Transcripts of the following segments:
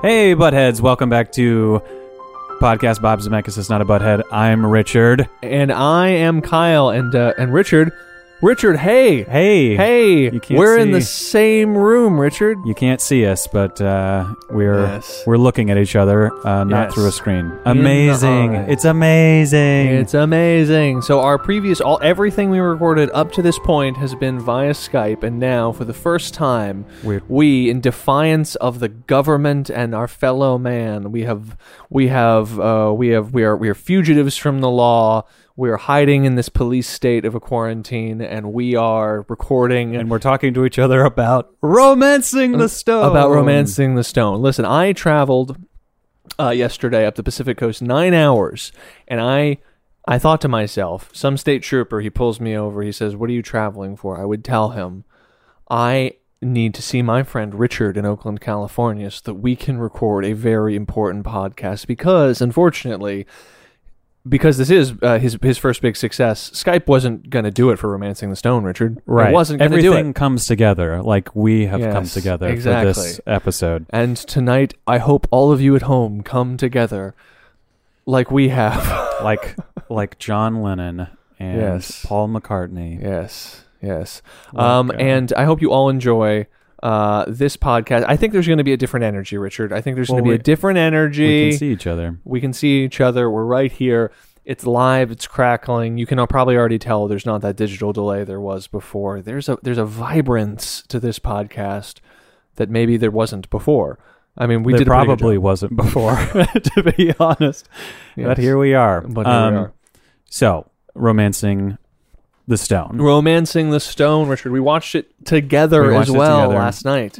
Hey, buttheads! Welcome back to podcast Bob Zemeckis is not a butthead. I'm Richard, and I am Kyle, and Richard. Richard, hey, you can't we're see. in the same room, Richard. You can't see us, but we're looking at each other, not through a screen. Amazing! It's amazing! It's amazing. So our everything we recorded up to this point has been via Skype, and now for the first time, we, in defiance of the government and our fellow man, we are fugitives from the law. We are hiding in this police state of a quarantine, and we are recording. And we're talking to each other about romancing the stone. About romancing the stone. Listen, I traveled yesterday up the Pacific Coast 9 hours, and I thought to myself, some state trooper, he pulls me over, he says, "What are you traveling for?" I would tell him, I need to see my friend Richard in Oakland, California, so that we can record a very important podcast, because, unfortunately, because this is his first big success, Skype wasn't going to do it for Romancing the Stone, Richard. Right. It wasn't going to do it. Everything comes together like we have come together for this episode. And tonight, I hope all of you at home come together like we have. like John Lennon and Paul McCartney. Yes. And I hope you all enjoy this podcast. I think there's going to be a different energy, Richard. I think there's going to be a different energy. We can see each other. We're right here. It's live. It's crackling. You can probably already tell there's not that digital delay there was before. There's a vibrance to this podcast that maybe there wasn't before. I mean, there probably wasn't before, to be honest. Yes. But here we are. So, Romancing the Stone. Romancing the Stone, Richard. We watched it together last night.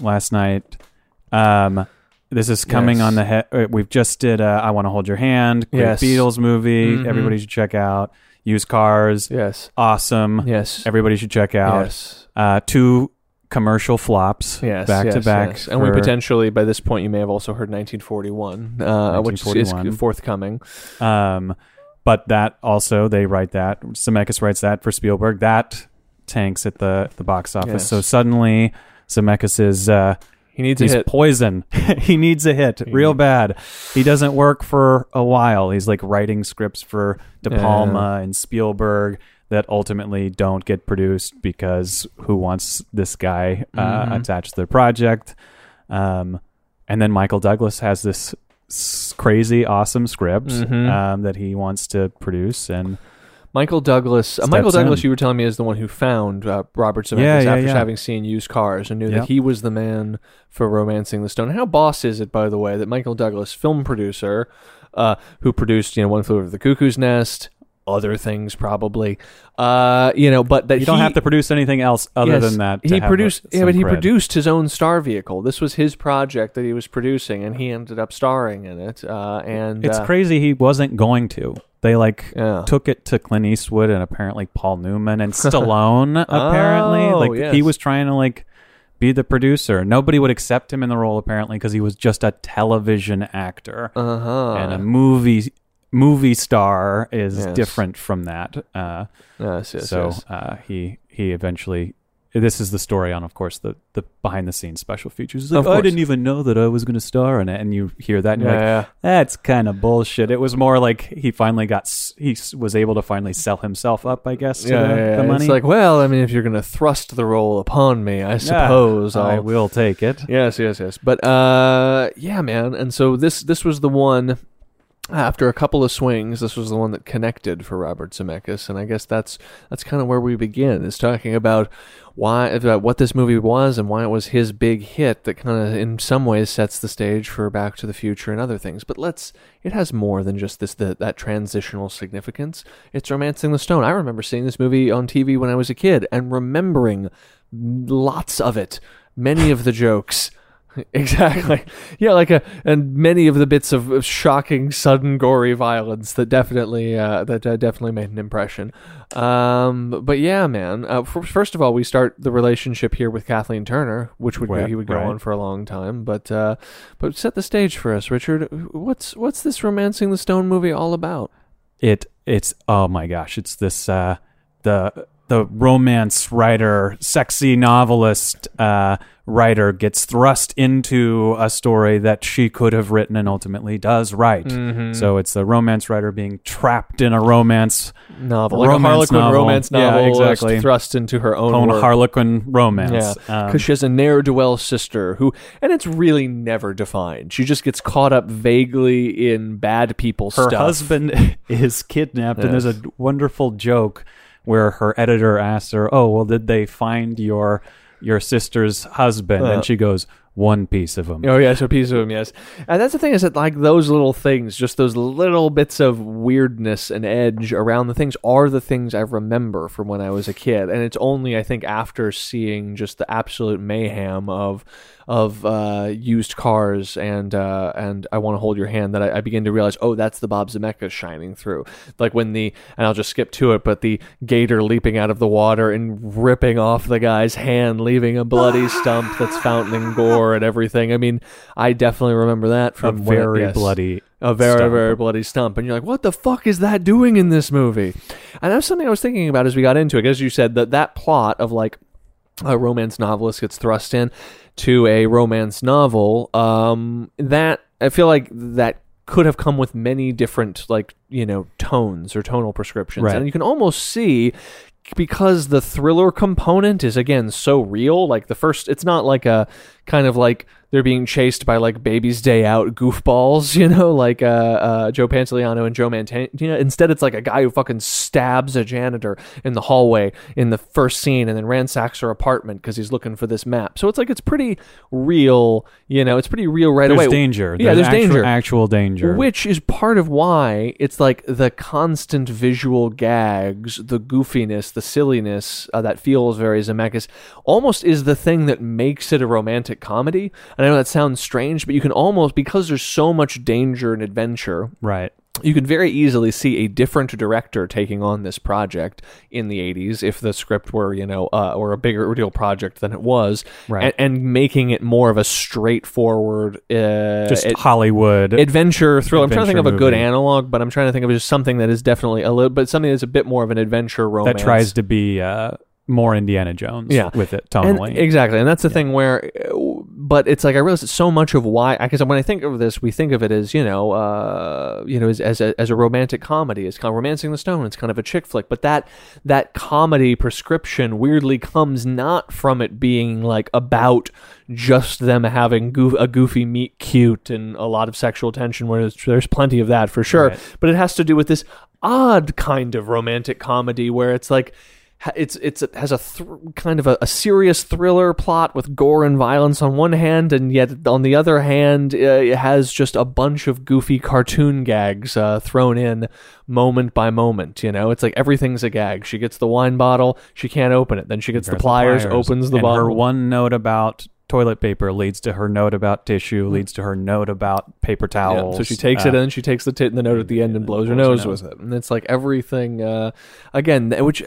This is coming on the head. We've just did I Want to Hold Your Hand. Great Beatles movie. Mm-hmm. Everybody should check out. Used Cars. Yes. Awesome. Yes. Everybody should check out. Yes. 2 commercial flops back to back. Yes. And we potentially, by this point, you may have also heard 1941, which is forthcoming. But that also, they write that. Zemeckis writes that for Spielberg. That tanks at the box office. Yes. So suddenly, Zemeckis is he's a hit. Poison. He needs a hit real bad. He doesn't work for a while. He's like writing scripts for De Palma and Spielberg that ultimately don't get produced because who wants this guy attached to their project? And then Michael Douglas has this crazy awesome script that he wants to produce, and Michael Douglas you were telling me is the one who found Robert Zemeckis after having seen Used Cars and knew that he was the man for Romancing the Stone. How boss is it, by the way, that Michael Douglas, film producer, who produced One Flew Over the Cuckoo's Nest, other things probably, but that you don't have to produce anything else other than that. He produced his own star vehicle. This was his project that he was producing, and he ended up starring in it. And it's crazy he wasn't going to. They took it to Clint Eastwood and apparently Paul Newman and Stallone. Apparently, he was trying to be the producer. Nobody would accept him in the role apparently because he was just a television actor, and a movie star is different from that. He eventually. This is the story on, of course, the behind the sines special features. He's like, I didn't even know that I was going to star in it, and you hear that, and you're like, that's kind of bullshit. It was more like he was able to finally sell himself up, I guess, to the money. It's like, well, I mean, if you're going to thrust the role upon me, I suppose I will take it. Yes. But man, and so this was the one. After a couple of swings, this was the one that connected for Robert Zemeckis, and I guess that's kind of where we begin, is talking about what this movie was and why it was his big hit that kind of in some ways sets the stage for Back to the Future and other things. But it has more than just that transitional significance. It's Romancing the Stone. I remember seeing this movie on TV when I was a kid and remembering lots of it, many of the jokes. Exactly. Yeah, and many of the bits of shocking, sudden, gory violence that definitely made an impression. But yeah, man. First of all, we start the relationship here with Kathleen Turner, which he would go on for a long time. But set the stage for us, Richard. What's this Romancing the Stone movie all about? It's oh my gosh! It's this the the romance writer, sexy novelist writer gets thrust into a story that she could have written and ultimately does write. Mm-hmm. So it's the romance writer being trapped in a romance novel, like a Harlequin romance novel, yeah, exactly. thrust into her own work. Harlequin romance. Because she has a ne'er-do-well sister who, and it's really never defined. She just gets caught up vaguely in bad people stuff. Her husband is kidnapped, and there's a wonderful joke where her editor asks her, "Oh, well, did they find your sister's husband?" And she goes, "One piece of him." Oh, yes, a piece of him, yes. And that's the thing, is that like those little things, just those little bits of weirdness and edge around the things are the things I remember from when I was a kid. And it's only, I think, after seeing just the absolute mayhem of used cars and I Want to Hold Your Hand that I begin to realize, oh, that's the Bob Zemeckis shining through. Like when and I'll just skip to it, but the gator leaping out of the water and ripping off the guy's hand, leaving a bloody stump that's fountaining gore and everything. I mean, I definitely remember that from a very bloody stump. And you're like, what the fuck is that doing in this movie? And that's something I was thinking about as we got into it. As you said, that plot of like a romance novelist gets thrust in to a romance novel, that I feel like that could have come with many different, like, tones or tonal prescriptions. Right. And you can almost see, because the thriller component is, again, so real, like it's not like a kind of like they're being chased by like Baby's Day Out goofballs, like Joe Pantoliano and Joe Mantegna. Instead, it's like a guy who fucking stabs a janitor in the hallway in the first scene and then ransacks her apartment because he's looking for this map. So it's like, it's pretty real, it's pretty real right away. There's danger. There's danger. Actual danger. Which is part of why it's like the constant visual gags, the goofiness, the silliness that feels very Zemeckis almost is the thing that makes it a romantic comedy. And I know that sounds strange, but you can almost, because there's so much danger and adventure, right, you could very easily see a different director taking on this project in the 80s if the script were, or a bigger deal project than it was, right, and making it more of a straightforward just Hollywood adventure thriller. I'm trying to think of a good movie. Analog, but I'm trying to think of just something that is definitely but something that's a bit more of an adventure romance that tries to be more Indiana Jones with it tonally. Exactly. And that's the thing where, but it's like, I realize that so much of why, because when I think of this, we think of it as, as a romantic comedy. It's kind of Romancing the Stone. It's kind of a chick flick, but that comedy prescription weirdly comes not from it being like about just them having a goofy meet cute and a lot of sexual tension, where there's plenty of that for sure. Right. But it has to do with this odd kind of romantic comedy where it's like, it has a kind of a serious thriller plot with gore and violence on one hand, and yet on the other hand, it has just a bunch of goofy cartoon gags thrown in moment by moment. It's like everything's a gag. She gets the wine bottle, she can't open it. Then she gets the pliers, opens the bottle. Her one note about toilet paper leads to her note about tissue, leads to her note about paper towels. Yeah, so she takes it and she takes the note at the end and blows her nose with it. And it's like everything, which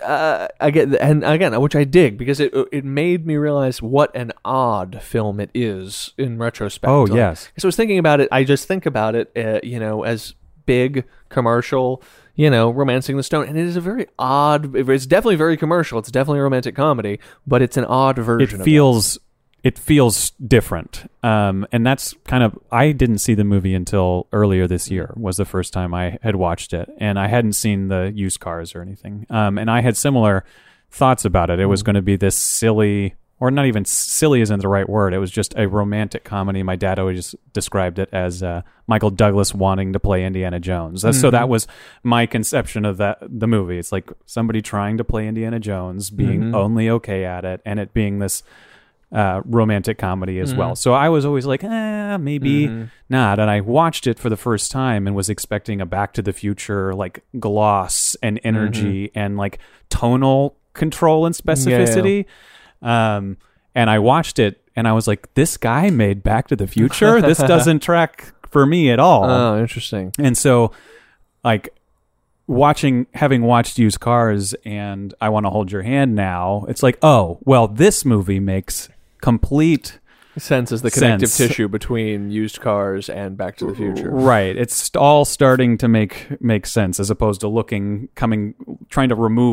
I dig, because it made me realize what an odd film it is in retrospect. Oh, yes. So I was thinking about it, I just think about it, as big, commercial, Romancing the Stone. And it is a very odd, it's definitely very commercial, it's definitely a romantic comedy, but it's an odd version of it. It feels different. And that's kind of, I didn't see the movie until earlier this year, was the first time I had watched it. And I hadn't seen the used cars or anything. And I had similar thoughts about it. It was going to be this silly, or not even silly isn't the right word. It was just a romantic comedy. My dad always described it as Michael Douglas wanting to play Indiana Jones. So that was my conception of the movie. It's like somebody trying to play Indiana Jones, being only okay at it, and it being this romantic comedy as well. So I was always like, maybe not. And I watched it for the first time and was expecting a Back to the Future, like gloss and energy and like tonal control and specificity. And I watched it and I was like, this guy made Back to the Future? This doesn't track for me at all. Oh, interesting. And so like having watched Used Cars and I Want to Hold Your Hand now, it's like, oh, well, this movie makes complete sense as the connective tissue between Used Cars and Back to the Future. Right. It's all starting to make sense, as opposed to trying to remove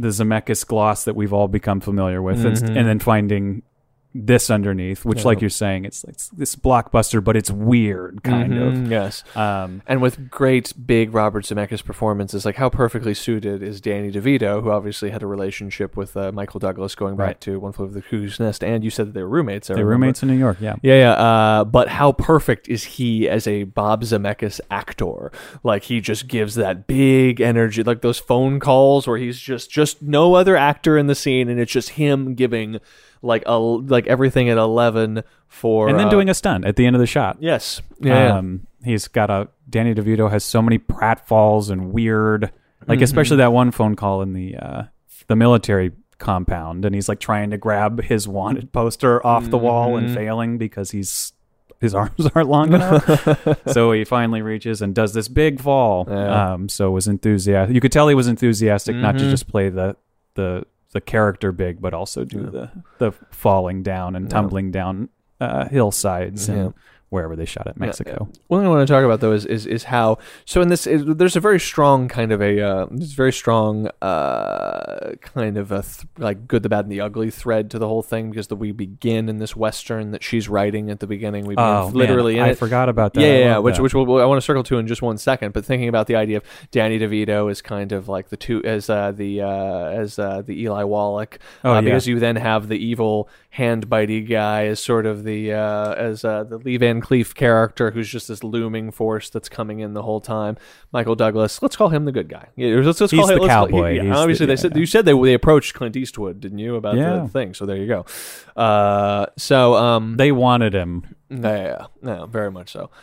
the Zemeckis gloss that we've all become familiar with, and then finding this underneath, which, like you're saying, it's this blockbuster, but it's weird, kind of. Yes. And with great big Robert Zemeckis performances, like how perfectly suited is Danny DeVito, who obviously had a relationship with Michael Douglas going back to One Flew Over the Cuckoo's Nest, and you said that they were roommates. They were roommates in New York, yeah. Yeah. But how perfect is he as a Bob Zemeckis actor? Like, he just gives that big energy, like those phone calls where he's just no other actor in the scene, and it's just him giving like everything at 11 for, and then doing a stunt at the end of the shot. Yes, yeah. He's got Danny DeVito has so many pratfalls and weird, like especially that one phone call in the military compound, and he's like trying to grab his wanted poster off the wall and failing because his arms aren't long enough. So he finally reaches and does this big fall. Yeah. So was enthusiastic. You could tell he was enthusiastic, not to just play the character big, but also do the falling down and tumbling down hillsides and wherever they shot at Mexico. One thing I want to talk about though is how, so in this there's a very strong kind of like good, the bad, and the ugly thread to the whole thing, because we begin in this Western that she's writing at the beginning. We begin literally in I it. forgot about that. Yeah, which I want to circle to in just one second. But thinking about the idea of Danny DeVito is kind of like the Eli Wallach, because you then have the evil hand bitey guy as sort of the Lee Van Cleef character, who's just this looming force that's coming in the whole time. Michael Douglas, let's call him the good guy. Yeah, let's He's call him the cowboy. Obviously, you said they approached Clint Eastwood, didn't you, about the thing? So there you go. They wanted him. Yeah, very much so.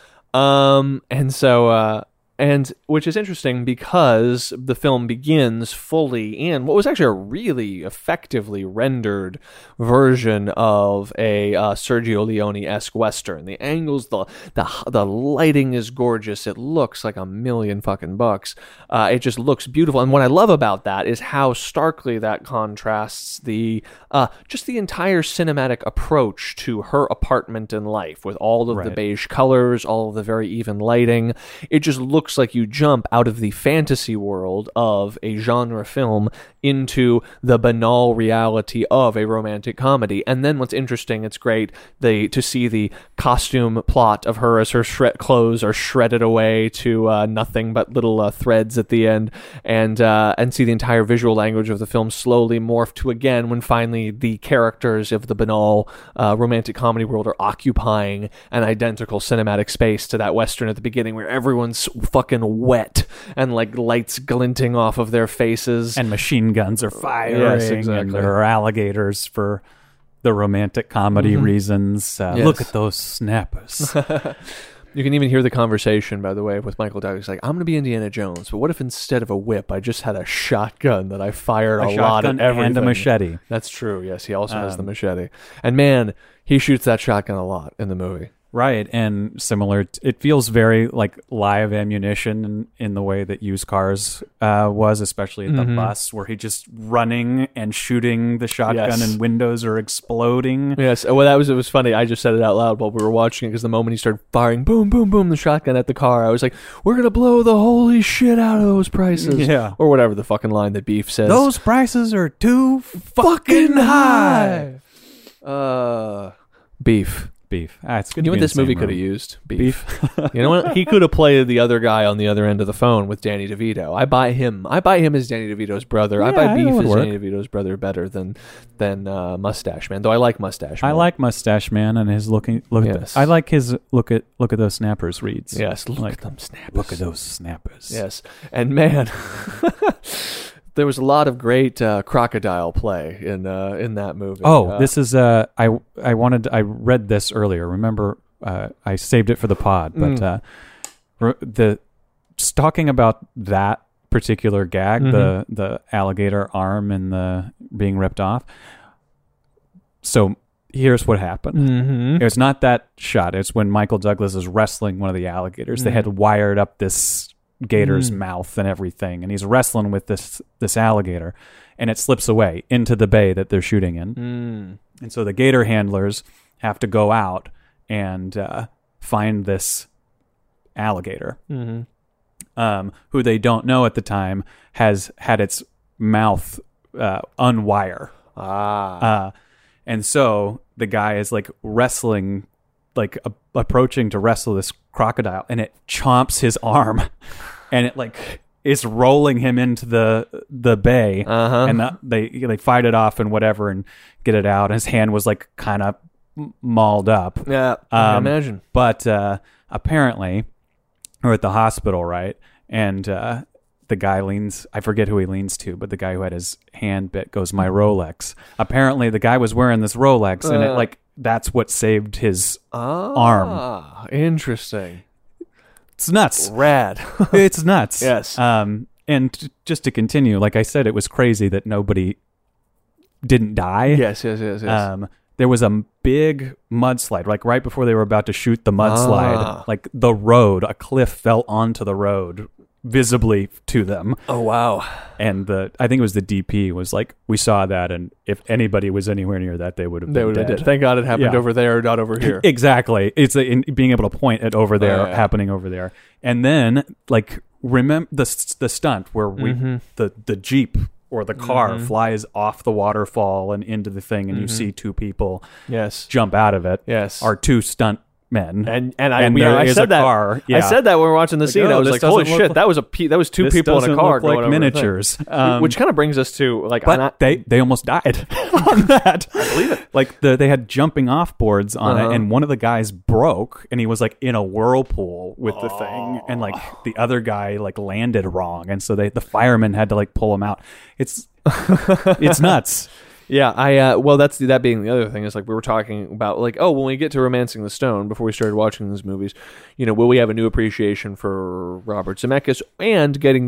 And which is interesting because the film begins fully in what was actually a really effectively rendered version of a Sergio Leone-esque Western. The angles, the lighting is gorgeous. It looks like $1,000,000 It just looks beautiful. And what I love about that is how starkly that contrasts just the entire cinematic approach to her apartment and life, with all of the beige colors, all of the very even lighting. It just looks like you jump out of the fantasy world of a genre film into the banal reality of a romantic comedy. And then what's interesting, it's great to see the costume plot of her as her clothes are shredded away to nothing but little threads at the end, and see the entire visual language of the film slowly morph to, again, when finally the characters of the banal romantic comedy world are occupying an identical cinematic space to that Western at the beginning, where everyone's fucking wet and like lights glinting off of their faces, and machine guns are firing. Yes, exactly. And there are alligators for the romantic comedy reasons. Look at those snappers. You can even hear the conversation, by the way, with Michael Douglas. Like, I'm going to be Indiana Jones, but what if instead of a whip, I just had a shotgun that I fired a lot at everything? And a machete. That's true. Yes, he also has the machete. And man, he shoots that shotgun a lot in the movie. Right, and similar, it feels very like live ammunition in the way that Used Cars was, especially at the bus, where he's just running and shooting the shotgun and windows are exploding. Yes, well, it was funny. I just said it out loud while we were watching it, because the moment he started firing, boom, boom, boom, the shotgun at the car, I was like, we're going to blow the holy shit out of those prices. Yeah. Or whatever the fucking line that Beef says. Those prices are too fucking high. Beef. It's good. You know what this movie could have used? Beef. You know what? He could have played the other guy on the other end of the phone with Danny DeVito. I buy him as Danny DeVito's brother. I buy Beef as Danny DeVito's brother better than Mustache Man. Though I like Mustache Man. I like Mustache Man and his look. Yes. I like his look at those snappers reads. Yes, look at them snappers. Look at those snappers. Yes, and man. There was a lot of great crocodile play in that movie. This is I read this earlier. Remember, I saved it for the pod, but talking about that particular gag, the alligator arm and the being ripped off. So here's what happened. It's not that shot. It's when Michael Douglas is wrestling one of the alligators. They had wired up this gator's mouth and everything, and he's wrestling with this alligator, and it slips away into the bay that they're shooting in. And so the gator handlers have to go out and find this alligator, who they don't know at the time has had its mouth unwire. Ah. And so the guy is like wrestling, like approaching to wrestle this crocodile, and it chomps his arm, and it like is rolling him into the bay, and they fight it off and whatever, and get it out. And his hand was like kind of mauled up. Yeah, I can imagine. But apparently, we're at the hospital, right? And the guy leans, I forget who he leans to, but the guy who had his hand bit goes, "My Rolex." Apparently, the guy was wearing this Rolex, and it like that's what saved his arm. Interesting. It's nuts. Rad. It's nuts. Yes. And just to continue, like I said, it was crazy that nobody didn't die. Yes. There was a big mudslide, like right before they were about to shoot the mudslide. Like the road, a cliff fell onto the road visibly to them. Oh, wow. And I think it was the DP was like, we saw that, and if anybody was anywhere near that, they would have been dead. Thank God it happened over there, not over here. Exactly. It's being able to point it over there, happening over there. And then, like, remember the stunt where the Jeep or the car flies off the waterfall and into the thing, and you see two people jump out of it. Yes. Are two stunt men, and there I is said a that. car. Yeah. I said that when we were watching the scene. I was like, "Holy shit, that was two people in a car look like going miniatures." Which kind of brings us to like, but they almost died on that. I believe it. Like they had jumping off boards on it, and one of the guys broke, and he was like in a whirlpool with the thing, and like the other guy like landed wrong, and so the firemen had to like pull him out. It's nuts. Yeah, well, that being the other thing is like we were talking about like, oh, when we get to Romancing the Stone, before we started watching these movies, will we have a new appreciation for Robert Zemeckis and getting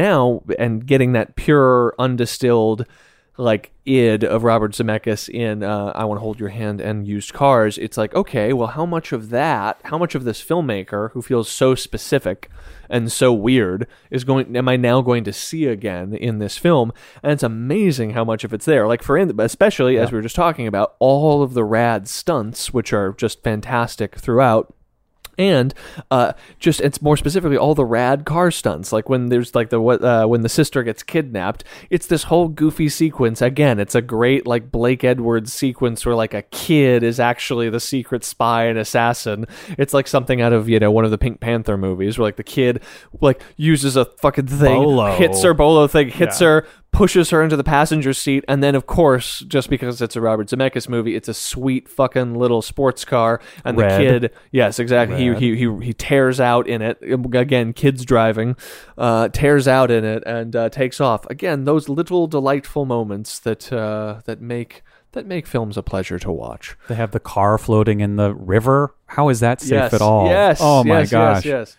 that pure undistilled like id of Robert Zemeckis in I Want to Hold Your Hand and Used Cars. It's like, okay, well, how much of this filmmaker who feels so specific and so weird am I now going to see again in this film? And it's amazing how much of it's there. Like especially as we were just talking about, all of the rad stunts, which are just fantastic throughout. And just it's more specifically all the rad car stunts, like when there's like when the sister gets kidnapped, it's this whole goofy sequence. Again, it's a great like Blake Edwards sequence where like a kid is actually the secret spy and assassin. It's like something out of one of the Pink Panther movies where like the kid like uses a fucking thing, hits her, pushes her into the passenger seat, and then of course, just because it's a Robert Zemeckis movie, it's a sweet fucking little sports car, and the kid, yes, exactly, he tears out in it. Again, kids driving, tears out in it and takes off. Again, those little delightful moments that make films a pleasure to watch. They have the car floating in the river. How is that safe at all? Yes. Oh my gosh. Yes.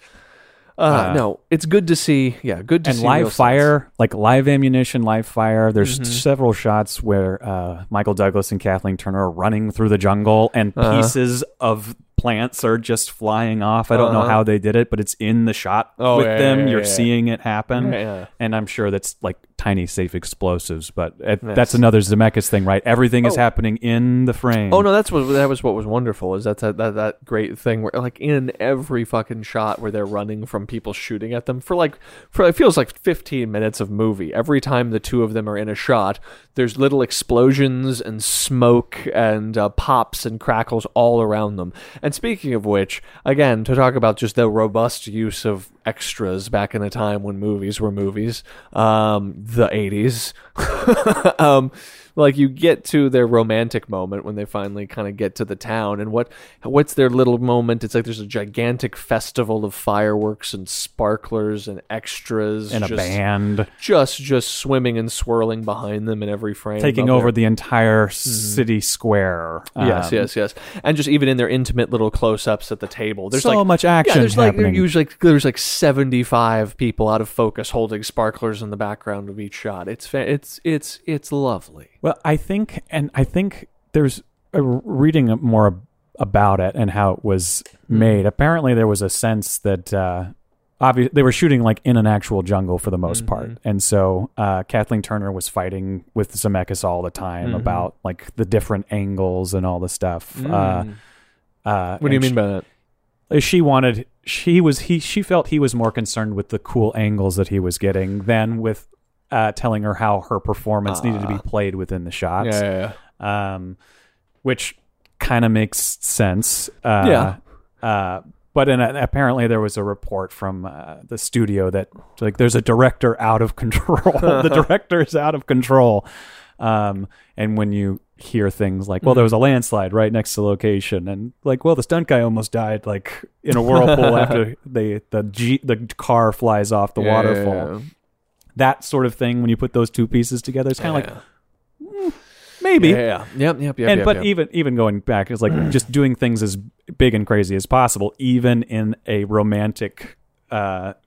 No, it's good to see. Yeah, good to see. And live fire, like live ammunition, live fire. There's several shots where Michael Douglas and Kathleen Turner are running through the jungle, and pieces of plants are just flying off. I don't know how they did it, but it's in the shot with them. You're seeing it happen. And I'm sure that's like tiny safe explosives, but that's another Zemeckis thing, right? Everything is happening in the frame. Oh no, that was what was wonderful, is that great thing where like in every fucking shot where they're running from people shooting at them for it feels like 15 minutes of movie. Every time the two of them are in a shot, there's little explosions and smoke and pops and crackles all around them. And speaking of which, again, to talk about just the robust use of extras back in a time when movies were movies, the 80s. Like you get to their romantic moment when they finally kind of get to the town, and what's their little moment? It's like there's a gigantic festival of fireworks and sparklers and extras and a band just swimming and swirling behind them in every frame, taking over the entire city square. Yes, and just even in their intimate little close-ups at the table, there's so much action. There's there's like 75 people out of focus holding sparklers in the background of each shot. It's lovely. Well, I think there's reading more about it and how it was made. Apparently, there was a sense that obviously they were shooting like in an actual jungle for the most part, and so Kathleen Turner was fighting with Zemeckis all the time about like the different angles and all the stuff. What do you mean by that? She felt he was more concerned with the cool angles that he was getting than with telling her how her performance needed to be played within the shots. Which kind of makes sense. But apparently there was a report from the studio that like there's a director out of control. The director is out of control. And when you hear things like, well, there was a landslide right next to the location, and like, well, the stunt guy almost died like in a whirlpool after the car flies off the waterfall. That sort of thing, when you put those two pieces together, it's kind of like maybe. But even going back, it's like just doing things as big and crazy as possible, even in a romantic back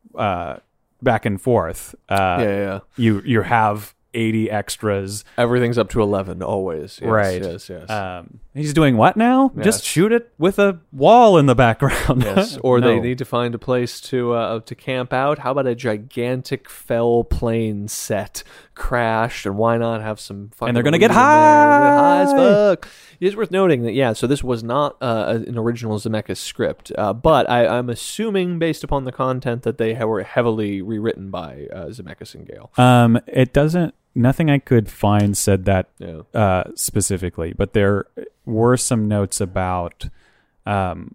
and forth. You have 80 extras. Everything's up to 11 always. Yes, right. Yes. He's doing what now? Yes. Just shoot it with a wall in the background. Yes. Or they need to find a place to camp out. How about a gigantic fell plane set crashed, and why not have some fucking... And they're going to get high as fuck. It is worth noting that, so this was not an original Zemeckis script, but I'm assuming, based upon the content, that they were heavily rewritten by Zemeckis and Gale. It doesn't... Nothing I could find said that specifically, but there were some notes about one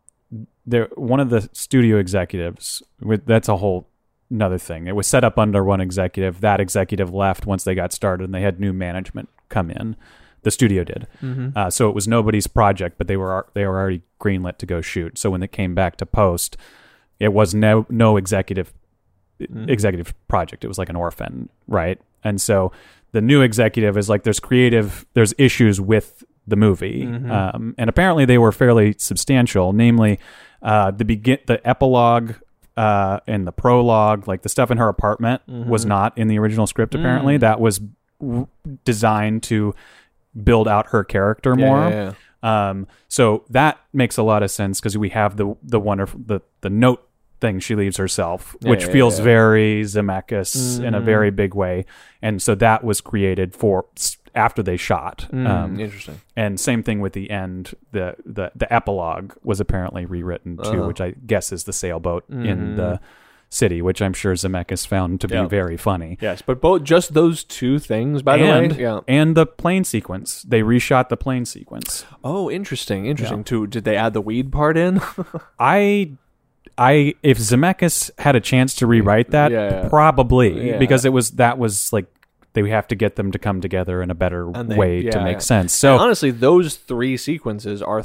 of the studio executives. That's a whole another thing. It was set up under one executive. That executive left once they got started, and they had new management come in. The studio did, so it was nobody's project, but they were already greenlit to go shoot. So when they came back to post, it was no executive project. It was like an orphan, right? And so the new executive is like, there's issues with the movie. And apparently they were fairly substantial, namely the epilogue and the prologue, like the stuff in her apartment was not in the original script. Apparently that was designed to build out her character more. So that makes a lot of sense, because we have the wonderful, the note thing she leaves herself, which feels very Zemeckis in a very big way, and so that was created for after they shot. Interesting. And same thing with the end. The epilogue was apparently rewritten too, which I guess is the sailboat in the city, which I'm sure Zemeckis found to be very funny. Yes, but just those two things, by the way, and the plane sequence. They reshot the plane sequence. Oh, interesting. Too. Did they add the weed part in? If Zemeckis had a chance to rewrite that, probably, because that was like, they have to get them to come together in a better way to make sense. So and honestly, those three sequences are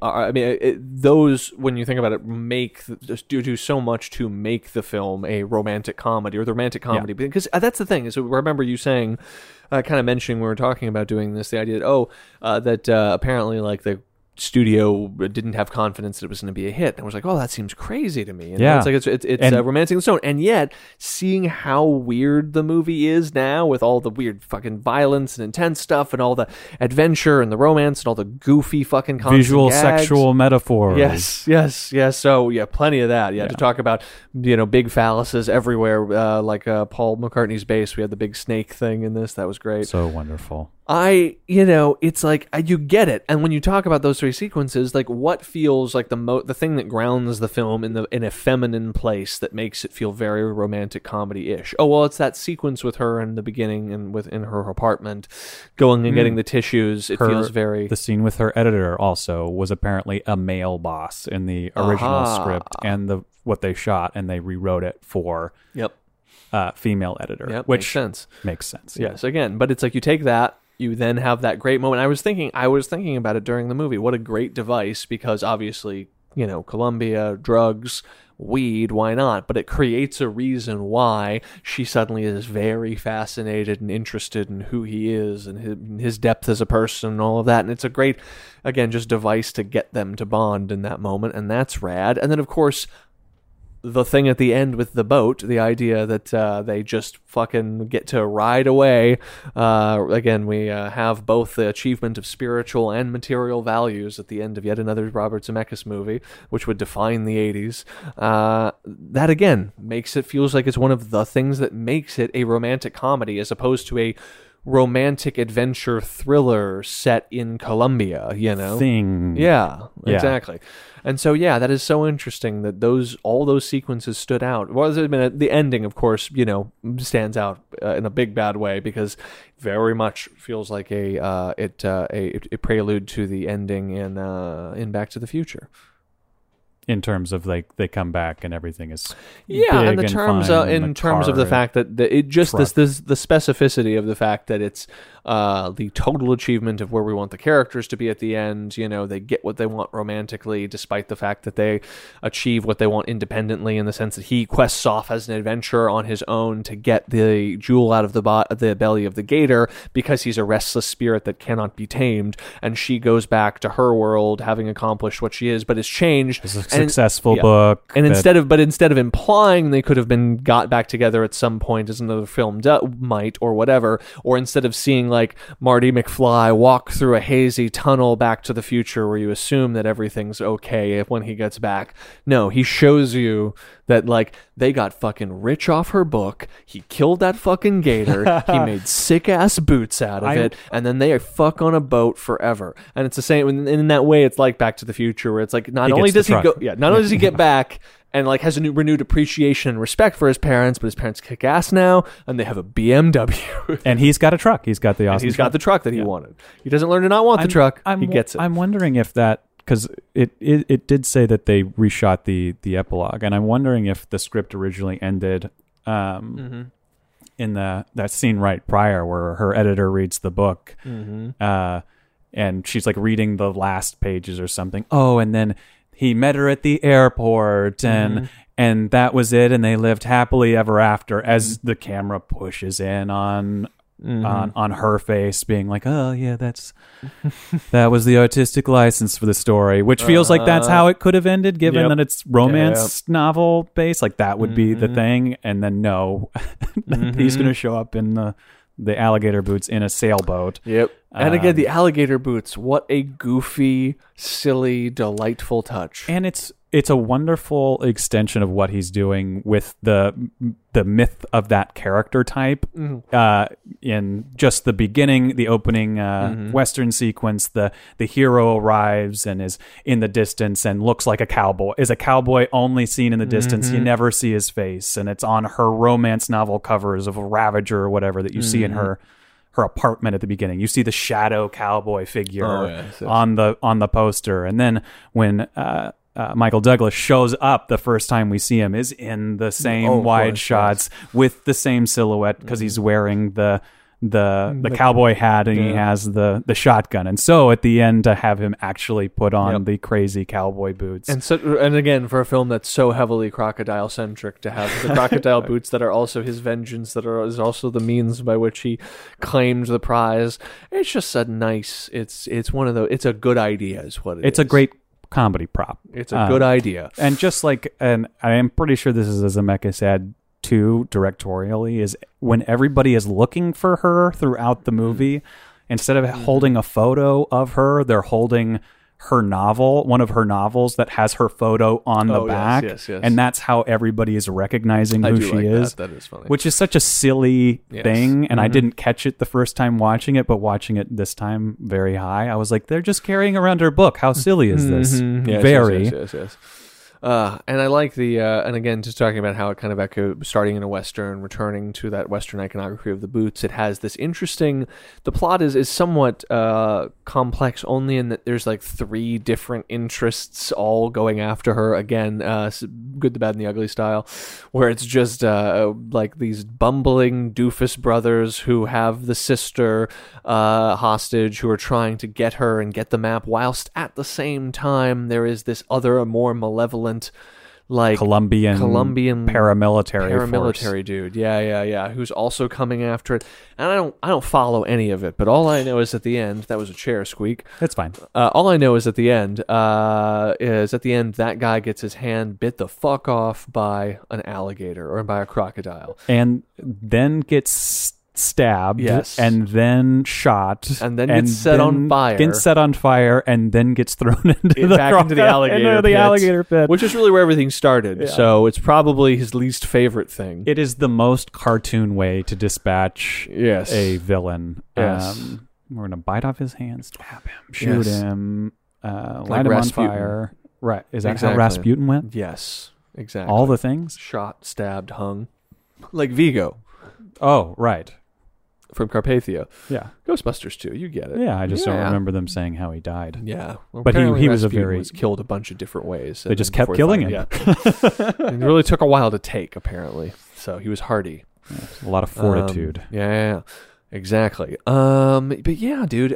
those, when you think about it, do so much to make the film a romantic comedy, or the romantic comedy, because that's the thing. Is, remember you saying, kind of mentioning when we were talking about doing this, the idea that apparently like the studio didn't have confidence that it was going to be a hit, and I was like, oh, that seems crazy to me. And it's like it's romancing the stone, and yet seeing how weird the movie is now, with all the weird fucking violence and intense stuff, and all the adventure and the romance and all the goofy fucking visual gags. Sexual metaphors. Yes. So plenty of that. To talk about big phalluses everywhere, like Paul McCartney's bass. We had the big snake thing in this. That was great. So wonderful. It's like you get it, and when you talk about those three sequences, like what feels like the thing that grounds the film in a feminine place that makes it feel very romantic comedy-ish. Oh well, it's that sequence with her in the beginning and in her apartment, going and getting the tissues. It feels very. The scene with her editor also was apparently a male boss in the original script, and what they shot, and they rewrote it for female editor, which makes sense. Yes, again, but it's like you take that. You then have that great moment. I was thinking about it during the movie. What a great device, because obviously, Columbia, drugs, weed, why not? But it creates a reason why she suddenly is very fascinated and interested in who he is and his depth as a person and all of that. And it's a great, again, just device to get them to bond in that moment. And that's rad. And then, of course, the thing at the end with the boat, the idea that they just fucking get to ride away. Again, we have both the achievement of spiritual and material values at the end of yet another Robert Zemeckis movie, which would define the 80s. That, again, feels like it's one of the things that makes it a romantic comedy, as opposed to a romantic adventure thriller set in Colombia, thing. Yeah, Yeah. exactly. And so, yeah, that is so interesting that all those sequences stood out. Well, the ending, of course, stands out in a big bad way because very much feels like a prelude to the ending in Back to the Future. In terms of like they come back and everything is big and the terms in terms of the fact that it just the specificity of the fact that it's the total achievement of where we want the characters to be at the end. They get what they want romantically, despite the fact that they achieve what they want independently. In the sense that he quests off as an adventurer on his own to get the jewel out of the belly of the gator because he's a restless spirit that cannot be tamed, and she goes back to her world having accomplished what she is, but is changed. Successful book, and instead of implying they could have been got back together at some point, as another film might or whatever, or instead of seeing like Marty McFly walk through a hazy tunnel back to the future where you assume that everything's okay when he gets back. No, he shows you that like they got fucking rich off her book. He killed that fucking gator. He made sick ass boots out of it, and then they fuck on a boat forever. And it's the same in that way. It's like Back to the Future, where it's like not only does he get back and like has a renewed appreciation and respect for his parents, but his parents kick ass now, and they have a BMW. And he's got a truck. He's got the awesome. He's got the truck that he wanted. He doesn't learn to not want the truck. He gets it. I'm wondering if that, because it did say that they reshot the epilogue, and I'm wondering if the script originally ended in that scene right prior where her editor reads the book, and she's like reading the last pages or something. Oh, and then he met her at the airport, and that was it, and they lived happily ever after. As the camera pushes in on her face, being like, "Oh yeah, that was the artistic license for the story," which feels like that's how it could have ended, given that it's romance novel based. Like that would be the thing, and then no, he's going to show up in the alligator boots in a sailboat. Yep. And again, the alligator boots, what a goofy, silly, delightful touch. And it's a wonderful extension of what he's doing with the myth of that character type. In just the beginning, the opening Western sequence, the hero arrives and is in the distance and looks like a cowboy. Is a cowboy only seen in the distance. You never see his face. And it's on her romance novel covers of a Ravager or whatever that you see in her apartment at the beginning. You see the shadow cowboy figure on the poster. And then when Michael Douglas shows up the first time we see him is in the same wide shots with the same silhouette because he's wearing the cowboy hat and he has the shotgun. And so at the end to have him actually put on the crazy cowboy boots. And again, for a film that's so heavily crocodile centric, to have the crocodile boots that are also his vengeance, is also the means by which he claimed the prize. It's just a nice, it's one of those, it's a good idea is what it is. It's a great comedy prop. It's a good idea. And just like, and I am pretty sure this is, as Zemeckis said too, directorially, is when everybody is looking for her throughout the movie, instead of holding a photo of her, they're holding her novel, one of her novels that has her photo on the back. Yes. And that's how everybody is recognizing who she is. That is funny. Which is such a silly thing. And I didn't catch it the first time watching it, but watching it this time very high, I was like, they're just carrying around her book. How silly is this? Yes. And I like and again, just talking about how it kind of echoed, starting in a Western, returning to that Western iconography of the boots. It has this interesting, the plot is somewhat complex only in that there's like 3 different interests all going after her. Again, good, the bad, and the ugly style, where it's just like these bumbling doofus brothers who have the sister hostage, who are trying to get her and get the map, whilst at the same time there is this other, more malevolent, like Colombian paramilitary dude, who's also coming after it. And I don't follow any of it, but all I know is at the end, that was a chair squeak. That's fine. All I know is at the end, that guy gets his hand bit the fuck off by an alligator or by a crocodile, and then gets stabbed, Yes. and then shot, And then gets set on fire. Gets set on fire, and then gets thrown into into the alligator pit, which is really where everything started. Yeah. So it's probably his least favorite thing. It is the most cartoon way to dispatch Yes. a villain. Yes. We're gonna bite off his hand, stab him, shoot Yes. him, light Like him Rasputin. on fire. Right? Is that how Exactly. Rasputin went? Yes, exactly. All the things. shot, stabbed, hung, like Vigo Oh, right. from Carpathia. Yeah. Ghostbusters too. You get it. Yeah. I just don't Yeah. remember them saying how he died. Yeah, well, But he apparently was a Rasputin very- was killed a bunch of different ways. They and just then kept before he killing him. Yeah, it really took a while to take. Apparently, so he was hardy. A lot of fortitude. Yeah, exactly. But yeah, dude.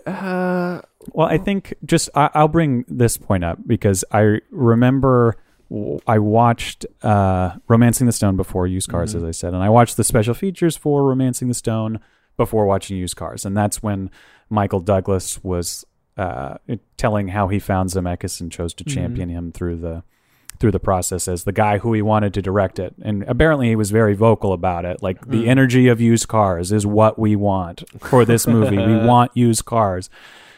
Well, I think I'll bring this point up because I remember I watched Romancing the Stone before Used Cars, as I said, and I watched the special features for Romancing the Stone before watching Used Cars, and that's when Michael Douglas was telling how he found Zemeckis and chose to champion him through the process as the guy who he wanted to direct it. And apparently he was very vocal about it. Like, the energy of Used Cars is what we want for this movie. We want used cars.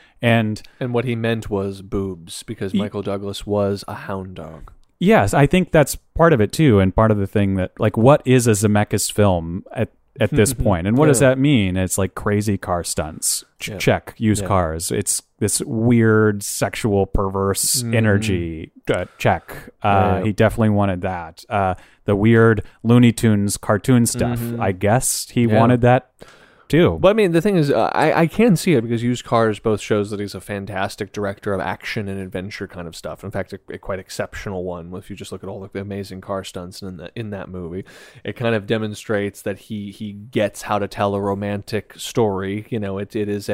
And And what he meant was boobs, because Michael Douglas was a hound dog. yes, I think that's part of it too. And part of the thing that, like, what is a Zemeckis film at this point? And what does that mean? It's like crazy car stunts. Check. Used cars. It's this weird sexual perverse energy. Check. He definitely wanted that. The weird Looney Tunes cartoon stuff. I guess he wanted that too. But I mean, the thing is, I can see it because Used Cars both shows that he's a fantastic director of action and adventure kind of stuff. In fact, a quite exceptional one. If you just look at all the amazing car stunts in that movie, it kind of demonstrates that he gets how to tell a romantic story. You know, it is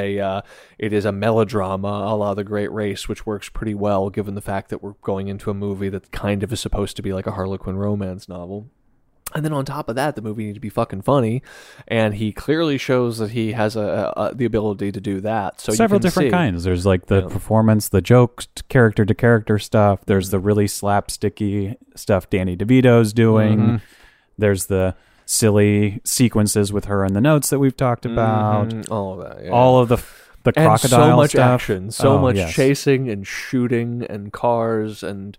a melodrama a la The Great Race, which works pretty well given the fact that we're going into a movie that kind of is supposed to be like a Harlequin romance novel. And then on top of that, the movie needs to be fucking funny, and he clearly shows that he has the ability to do that. So several you can different see, kinds. There's like the performance, the jokes, character to character stuff. There's the really slapsticky stuff Danny DeVito's doing. There's the silly sequences with her in the notes that we've talked about. all of that, yeah. All of the and crocodile so much stuff. action, so much yes. chasing and shooting, and cars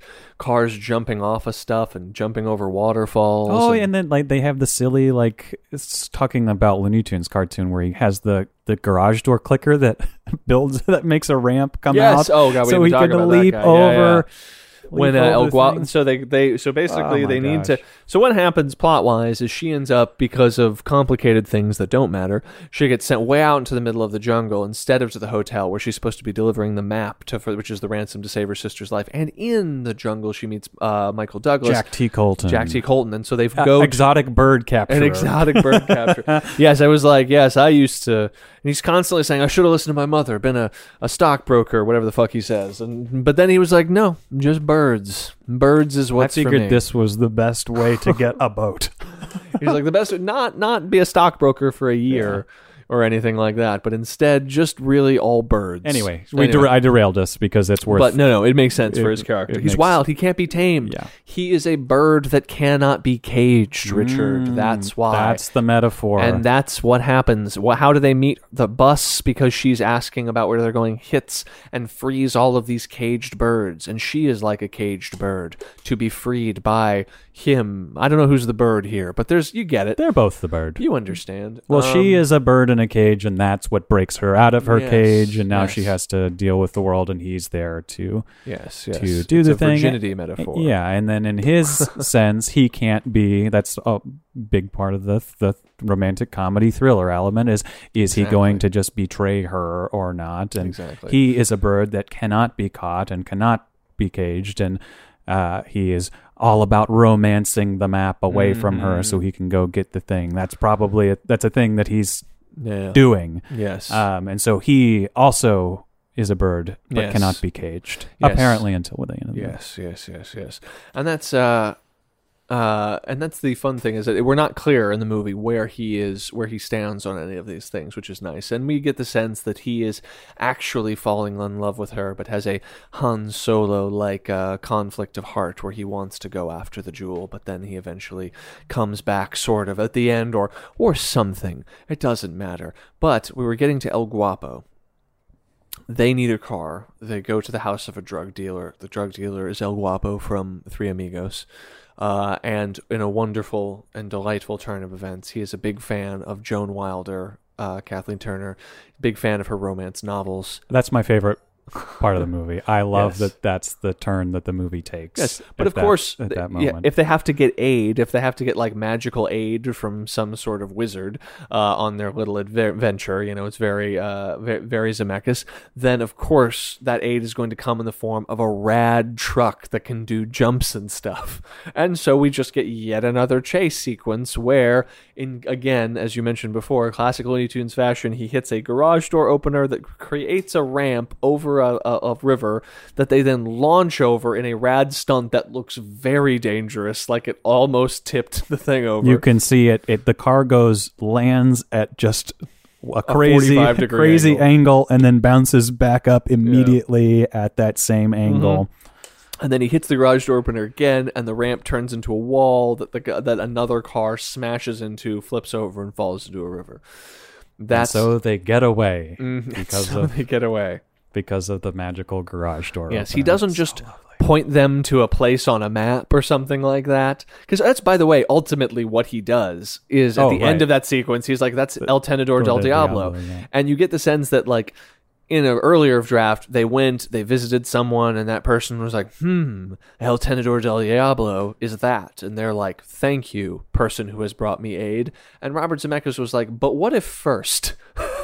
jumping off of stuff and jumping over waterfalls. Oh, and then like they have the silly, like, it's talking about Looney Tunes cartoon where he has the garage door clicker that builds, that makes a ramp come out. Oh god, we so didn't he talk can about leap that guy. Yeah, over. yeah. When El Guapo, so basically Oh, my they need gosh. to. So what happens plot wise is she ends up, because of complicated things that don't matter, she gets sent way out into the middle of the jungle instead of to the hotel where she's supposed to be delivering the map which is the ransom to save her sister's life. And in the jungle she meets Michael Douglas, Jack T. Colton, and so they've go exotic bird capture, an exotic bird capture. Yes, I was like, yes, I used to. And he's constantly saying, I should have listened to my mother, been a stockbroker, whatever the fuck he says. But then he was like, no, just birds. Birds is what's I for me. figured this was the best way to get a boat. He's like, the best, not be a stockbroker for a year or anything like that, but instead just really all birds. Anyway, I derailed us because it's worth. But no, it makes sense for his it character. He's makes- wild. He can't be tamed. Yeah. He is a bird that cannot be caged, Richard. That's why. That's the metaphor. And that's what happens. How do they meet the bus? Because she's asking about where they're going, hits and frees all of these caged birds. And she is like a caged bird to be freed by him. I don't know who's the bird here, but you get it. They're both the bird. You understand. Well, she is a bird in a cage, and that's what breaks her out of her Yes, cage, and now yes. she has to deal with the world, and he's there to Yes. do It's the a thing. virginity metaphor. Yeah, and then in his sense, he can't be. That's a big part of the romantic comedy thriller element. Is he going to just betray her or not? And Exactly. he is a bird that cannot be caught and cannot be caged, and he is all about romancing the map away from her so he can go get the thing. That's probably that's a thing that he's doing. Yes. And so he also is a bird, but Yes. cannot be caged. Yes. Apparently until the end of the movie. Yes. And that's And that's the fun thing, is that we're not clear in the movie where he stands on any of these things, which is nice. And we get the sense that he is actually falling in love with her, but has a Han Solo-like conflict of heart where he wants to go after the jewel, but then he eventually comes back sort of at the end, or something. It doesn't matter. But we were getting to El Guapo. They need a car. They go to the house of a drug dealer. The drug dealer is El Guapo from Three Amigos. And in a wonderful and delightful turn of events, he is a big fan of Joan Wilder, Kathleen Turner, big fan of her romance novels. That's my favorite part of the movie. I love Yes. that's the turn that the movie takes. Yes, but of course, at that moment. if they have to get aid, if they have to get like magical aid from some sort of wizard on their little adventure, it's very Zemeckis, then of course that aid is going to come in the form of a rad truck that can do jumps and stuff. And so we just get yet another chase sequence where, again, as you mentioned before, classic Looney Tunes fashion, he hits a garage door opener that creates a ramp over a river that they then launch over in a rad stunt that looks very dangerous, like it almost tipped the thing over. You can see it. The car lands at just a crazy 45-degree angle and then bounces back up immediately at that same angle. And then he hits the garage door opener again, and the ramp turns into a wall that another car smashes into, flips over, and falls into a river. So they get away they get away. Because of the magical garage door. Yes, opener. he doesn't just point them to a place on a map or something like that. Because that's, by the way, ultimately what he does is at the end of that sequence, he's like, that's El Tenedor del Diablo. Yeah. And you get the sense that, like, in an earlier draft, they visited someone, and that person was like, El Tenedor del Diablo is that. And they're like, thank you, person who has brought me aid. And Robert Zemeckis was like, but what if first?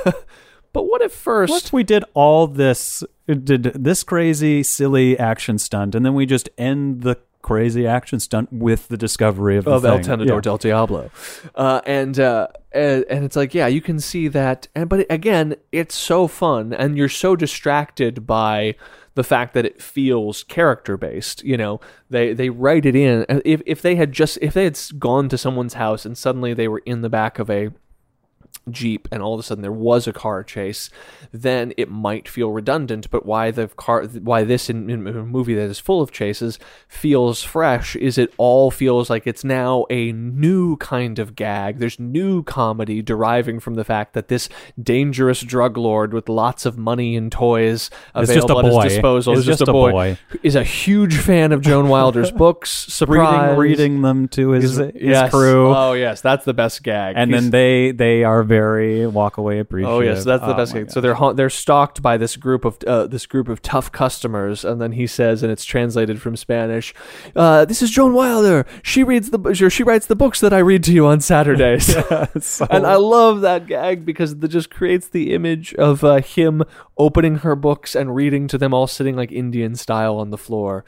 What if we did all this, did this crazy, silly action stunt, and then we just end the crazy action stunt with the discovery of El thing. Tenedor del Diablo, and it's like, yeah, you can see that, but again, it's so fun, and you're so distracted by the fact that it feels character based. They write it in. If they had gone to someone's house and suddenly they were in the back of a Jeep and all of a sudden there was a car chase, then it might feel redundant. But why this in a movie that is full of chases feels fresh is it all feels like it's now a new kind of gag. There's new comedy deriving from the fact that this dangerous drug lord with lots of money and toys available at his disposal is just a boy is a huge fan of Joan Wilder's books. Surprise, reading them to his crew. Oh yes, that's the best gag. And then they are very walk away appreciative. Oh yes, that's the best thing. So they're stalked by this group of tough customers, and then he says, and it's translated from Spanish, "This is Joan Wilder. She writes the books that I read to you on Saturdays." And I love that gag because it just creates the image of him opening her books and reading to them all sitting like Indian style on the floor.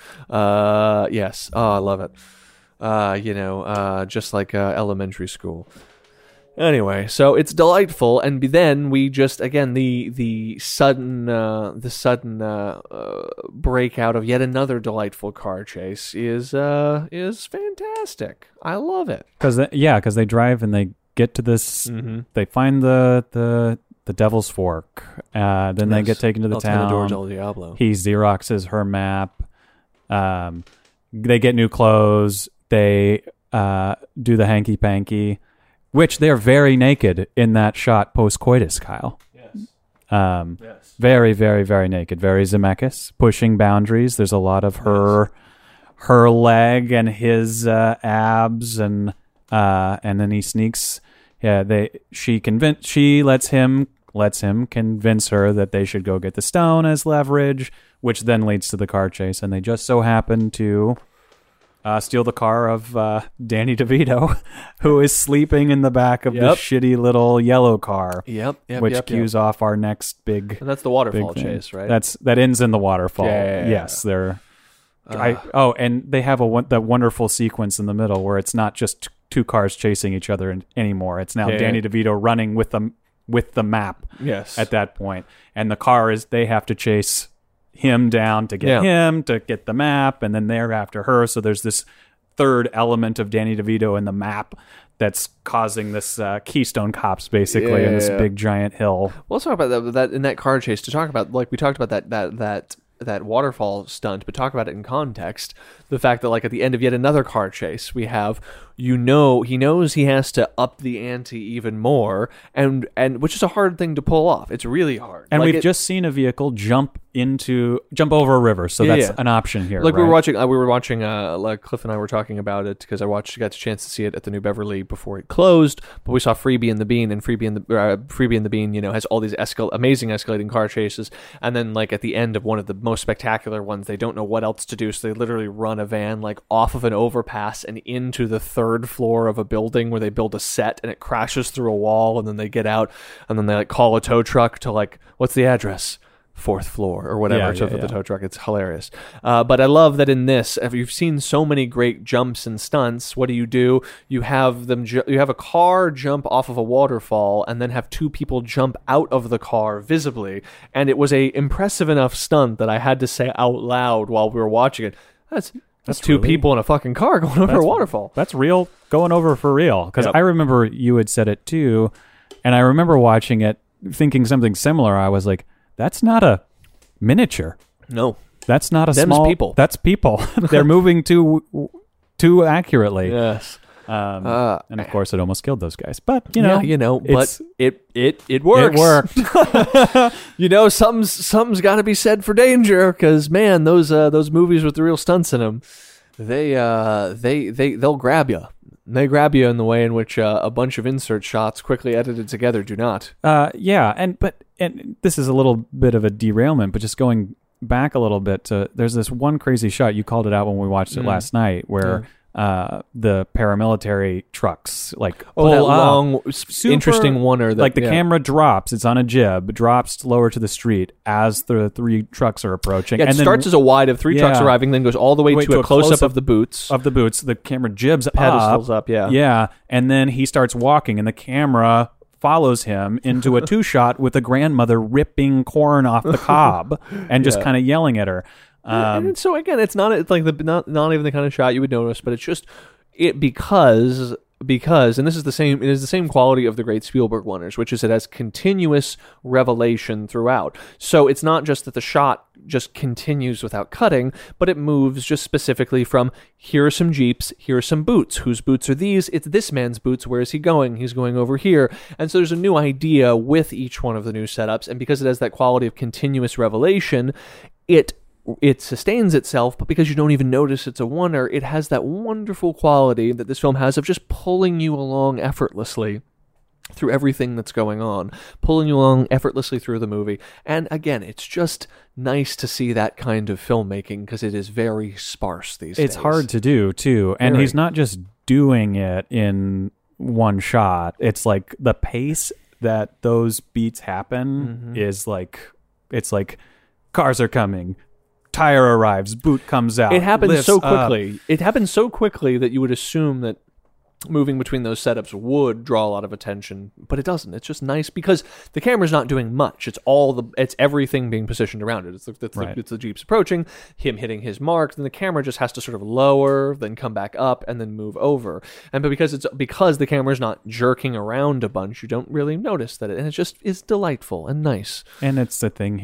Yes, I love it. Just like elementary school. Anyway, so it's delightful, and then we just again the sudden breakout of yet another delightful car chase is fantastic. I love it because they drive and they get to this. They find the Devil's Fork. Then they get taken to the town. Tenedor del Diablo. He Xeroxes her map. They get new clothes. They do the hanky panky. Which they're very naked in that shot post-coitus, Kyle. Yes. Yes. Very, very, very naked. Very Zemeckis, pushing boundaries. There's a lot of her leg and his abs, and then he sneaks. Yeah, she lets him convince her that they should go get the stone as leverage, which then leads to the car chase, and they just so happen to steal the car of Danny DeVito, who is sleeping in the back of this shitty little yellow car. Which cues off our next big. And that's the waterfall chase, right? That ends in the waterfall. Yeah. Yes, they're. And they have that wonderful sequence in the middle where it's not just two cars chasing each other anymore. It's now Danny DeVito running with the map. Yes. At that point, and the car they have to chase him down to get him to get the map, and then they're after her. So there's this third element of Danny DeVito in the map that's causing this Keystone Cops basically in this big giant hill. Well, let's talk about that in that car chase. To talk about, like we talked about that waterfall stunt, but talk about it in context. The fact that like at the end of yet another car chase, we have, he knows he has to up the ante even more, and which is a hard thing to pull off. It's really hard. And we've just seen a vehicle jump over a river, so that's an option here. Like right? we were watching. Like Cliff and I were talking about it because I got a chance to see it at the New Beverly before it closed. But we saw Freebie and the Bean, and Freebie and the Bean, has all these amazing escalating car chases, and then like at the end of one of the most spectacular ones, they don't know what else to do, so they literally run a van like off of an overpass and into the third floor of a building where they build a set, and it crashes through a wall, and then they get out, and then they like call a tow truck to like, what's the address? 4th floor or whatever for the tow truck. It's hilarious. But I love that in this, if you've seen so many great jumps and stunts, what do? You have them. You have a car jump off of a waterfall and then have two people jump out of the car visibly. And it was a impressive enough stunt that I had to say out loud while we were watching it, that's two people in a fucking car going over a waterfall. That's real, going over for real. Because I remember you had said it too, and I remember watching it thinking something similar. I was like, that's not a miniature. No. That's not a Them's small... people. That's people. They're moving too accurately. Yes. And of course, it almost killed those guys. But, but it worked. It worked. Something's got to be said for danger, because, man, those movies with the real stunts in them, they'll grab you. They grab you in the way in which a bunch of insert shots quickly edited together do not. And this is a little bit of a derailment, but just going back a little bit, there's this one crazy shot, you called it out when we watched it last night, where the paramilitary trucks pull that up. long, interesting one-er. The camera drops, it's on a jib, drops lower to the street as the three trucks are approaching. Yeah, it starts as a wide of three trucks arriving, then goes all the way to a close-up of the boots. The camera jibs pedestals up, Yeah, and then he starts walking, and the camera follows him into a two-shot with a grandmother ripping corn off the cob and just kind of yelling at her. And so again, it's not even the kind of shot you would notice, but it's just because and this is the same. It is the same quality of the great Spielberg oneers, which is it has continuous revelation throughout. So it's not just that the shot just continues without cutting, but it moves just specifically from here are some Jeeps, here are some boots. Whose boots are these? It's this man's boots. Where is he going? He's going over here. And so there's a new idea with each one of the new setups, and because it has that quality of continuous revelation, it sustains itself, but because you don't even notice it's a oneer, it has that wonderful quality that this film has of just pulling you along effortlessly through everything that's going on, pulling you along effortlessly through the movie. And again, it's just nice to see that kind of filmmaking, because it is very sparse these days. It's hard to do, too. And he's not just doing it in one shot. It's like the pace that those beats happen is like, it's like cars are coming, tire arrives, boot comes out. It happens so up. quickly. It happens so quickly that you would assume that moving between those setups would draw a lot of attention, but it doesn't. It's just nice because the camera's not doing much. It's everything being positioned around it. It's the Jeeps approaching, him hitting his mark, then the camera just has to sort of lower, then come back up, and then move over. But because the camera's not jerking around a bunch, you don't really notice that, and it just is delightful and nice. And it's the thing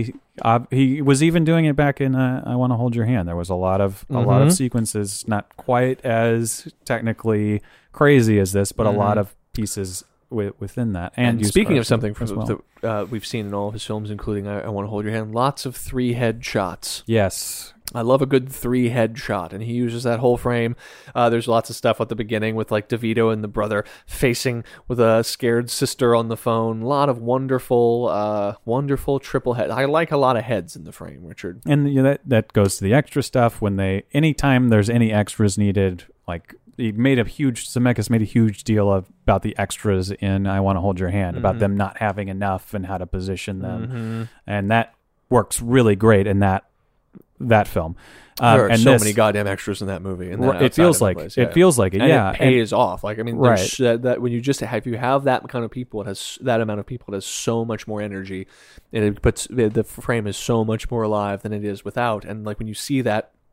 he was even doing it back in I Want to Hold Your Hand. There was a lot of sequences, not quite as technically crazy as this, but a lot of pieces within that. And speaking of something that we've seen in all of his films, including I Want to Hold Your Hand, lots of 3-head shots. Yes. I love a good 3-head shot, and he uses that whole frame. There's lots of stuff at the beginning with like DeVito and the brother facing with a scared sister on the phone. A lot of wonderful triple head. I like a lot of heads in the frame, Richard. And that goes to the extra stuff. Anytime there's any extras needed, like Zemeckis made a huge deal about the extras in I Want to Hold Your Hand, about them not having enough and how to position them, and that works really great in that film. There are so many goddamn extras in that movie. It feels like it. It feels like it. And yeah, it pays off. Like, I mean, right. That when if you have that kind of people, it has that amount of people. It has so much more energy, and the frame is so much more alive than it is without. And like when you see that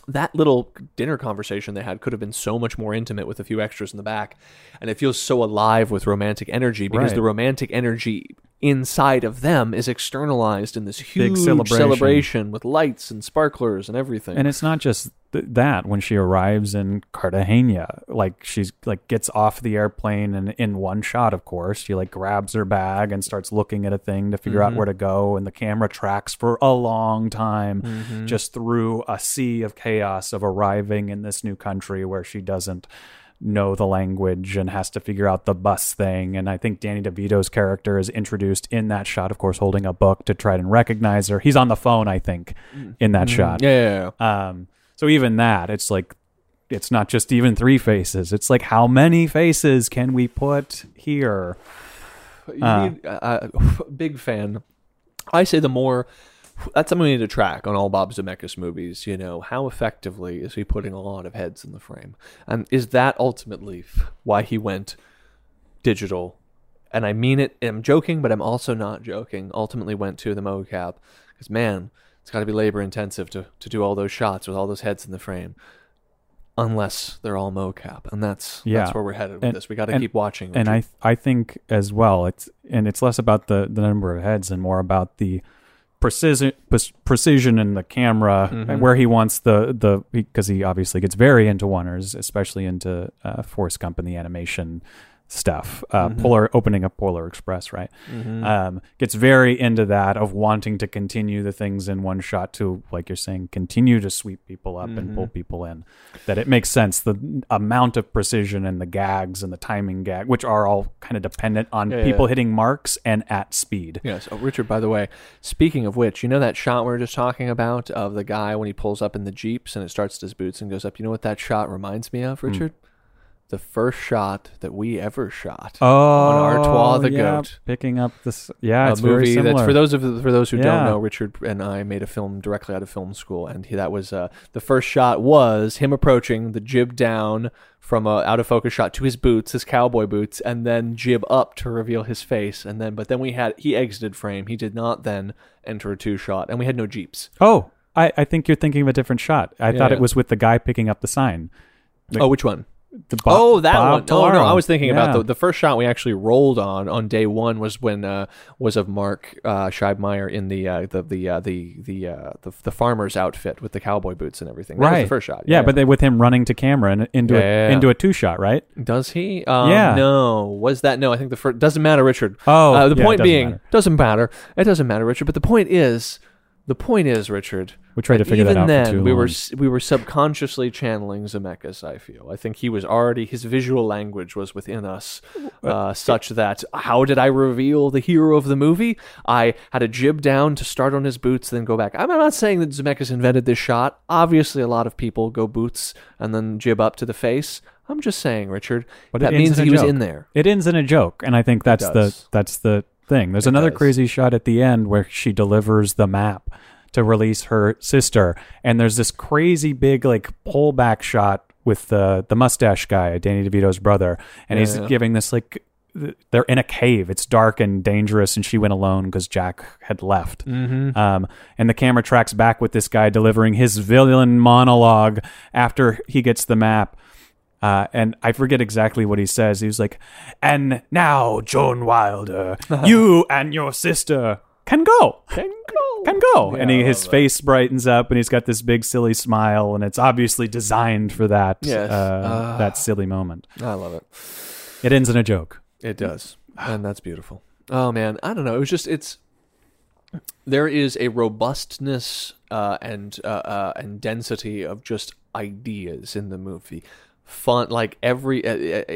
that little dinner conversation they had could have been so much more intimate with a few extras in the back. And it feels so alive with romantic energy because Right. the romantic energy inside of them is externalized in this huge Big celebration with lights and sparklers and everything. And it's not just that. When she arrives in Cartagena, like she's like gets off the airplane, and in one shot, of course, she like grabs her bag and starts looking at a thing to figure out where to go, and the camera tracks for a long time just through a sea of chaos of arriving in this new country where she doesn't know the language and has to figure out the bus thing. And I think Danny DeVito's character is introduced in that shot, of course, holding a book to try and recognize her. He's on the phone, I think, in that shot. Yeah. So even that, it's like, it's not just even 3 faces. It's like, how many faces can we put here? You need, big fan. I say the more... That's something we need to track on all Bob Zemeckis movies. You know, how effectively is he putting a lot of heads in the frame? And is that ultimately why he went digital? And I mean it, I'm joking, but I'm also not joking. Ultimately went to the mocap. Because, man, it's got to be labor intensive to do all those shots with all those heads in the frame. Unless they're all mocap. And that's where we're headed with this. We got to keep watching. Richard. And I think as well, it's less about the number of heads and more about the precision in the camera and where he wants the because he obviously gets very into oneers, especially into Forrest Gump and the animation stuff. Opening up Polar Express, right? Gets very into that of wanting to continue the things in one shot to, like you're saying, continue to sweep people up and pull people in. That it makes sense, the amount of precision and the gags and the timing gag, which are all kind of dependent on people hitting marks and at speed. Yes. Oh, Richard, by the way, speaking of which, you know that shot we were just talking about of the guy when he pulls up in the Jeeps and it starts at his boots and goes up? You know what that shot reminds me of, Richard? The first shot that we ever shot on Artois the Goat, picking up this, it's a movie very similar. that's for those who don't know. Richard and I made a film directly out of film school, and that was the first shot was him approaching, the jib down from a out of focus shot to his boots, his cowboy boots, and then jib up to reveal his face, but then he exited frame. He did not then enter a 2-shot, and we had no Jeeps. Oh, I think you're thinking of a different shot. I thought it was with the guy picking up the sign. Which one? That one. Bob No, Tallaro. I was thinking about the first shot we actually rolled on day one was when was of Mark Scheibmeier in the farmer's outfit with the cowboy boots and everything. That was the first shot. Yeah, but with him running to camera and into a 2-shot, right? Does he? Yeah. No. Was that? No, I think the first... Doesn't matter, Richard. Oh, the point being... Doesn't matter. It doesn't matter, Richard. But the point is, Richard... We tried to figure that out for too long. We were subconsciously channeling Zemeckis, I feel. I think he was already... His visual language was within us, such that... How did I reveal the hero of the movie? I had a jib down to start on his boots, then go back. I'm not saying that Zemeckis invented this shot. Obviously, a lot of people go boots and then jib up to the face. I'm just saying, Richard, but that means he was in there. It ends in a joke, and I think that's the thing. There's another crazy shot at the end where she delivers the map to release her sister, and there's this crazy big like pullback shot with the mustache guy, Danny DeVito's brother, and he's giving this like, they're in a cave, it's dark and dangerous, and she went alone because Jack had left. And the camera tracks back with this guy delivering his villain monologue after he gets the map. And I forget exactly what he says. He was like, "And now, Joan Wilder, you and your sister can go. Yeah, and his face brightens up, and he's got this big silly smile, and it's obviously designed for that that silly moment. I love it. It ends in a joke. It does, and that's beautiful. Oh man, I don't know. It was just there is a robustness and density of just ideas in the movie. Fun, like every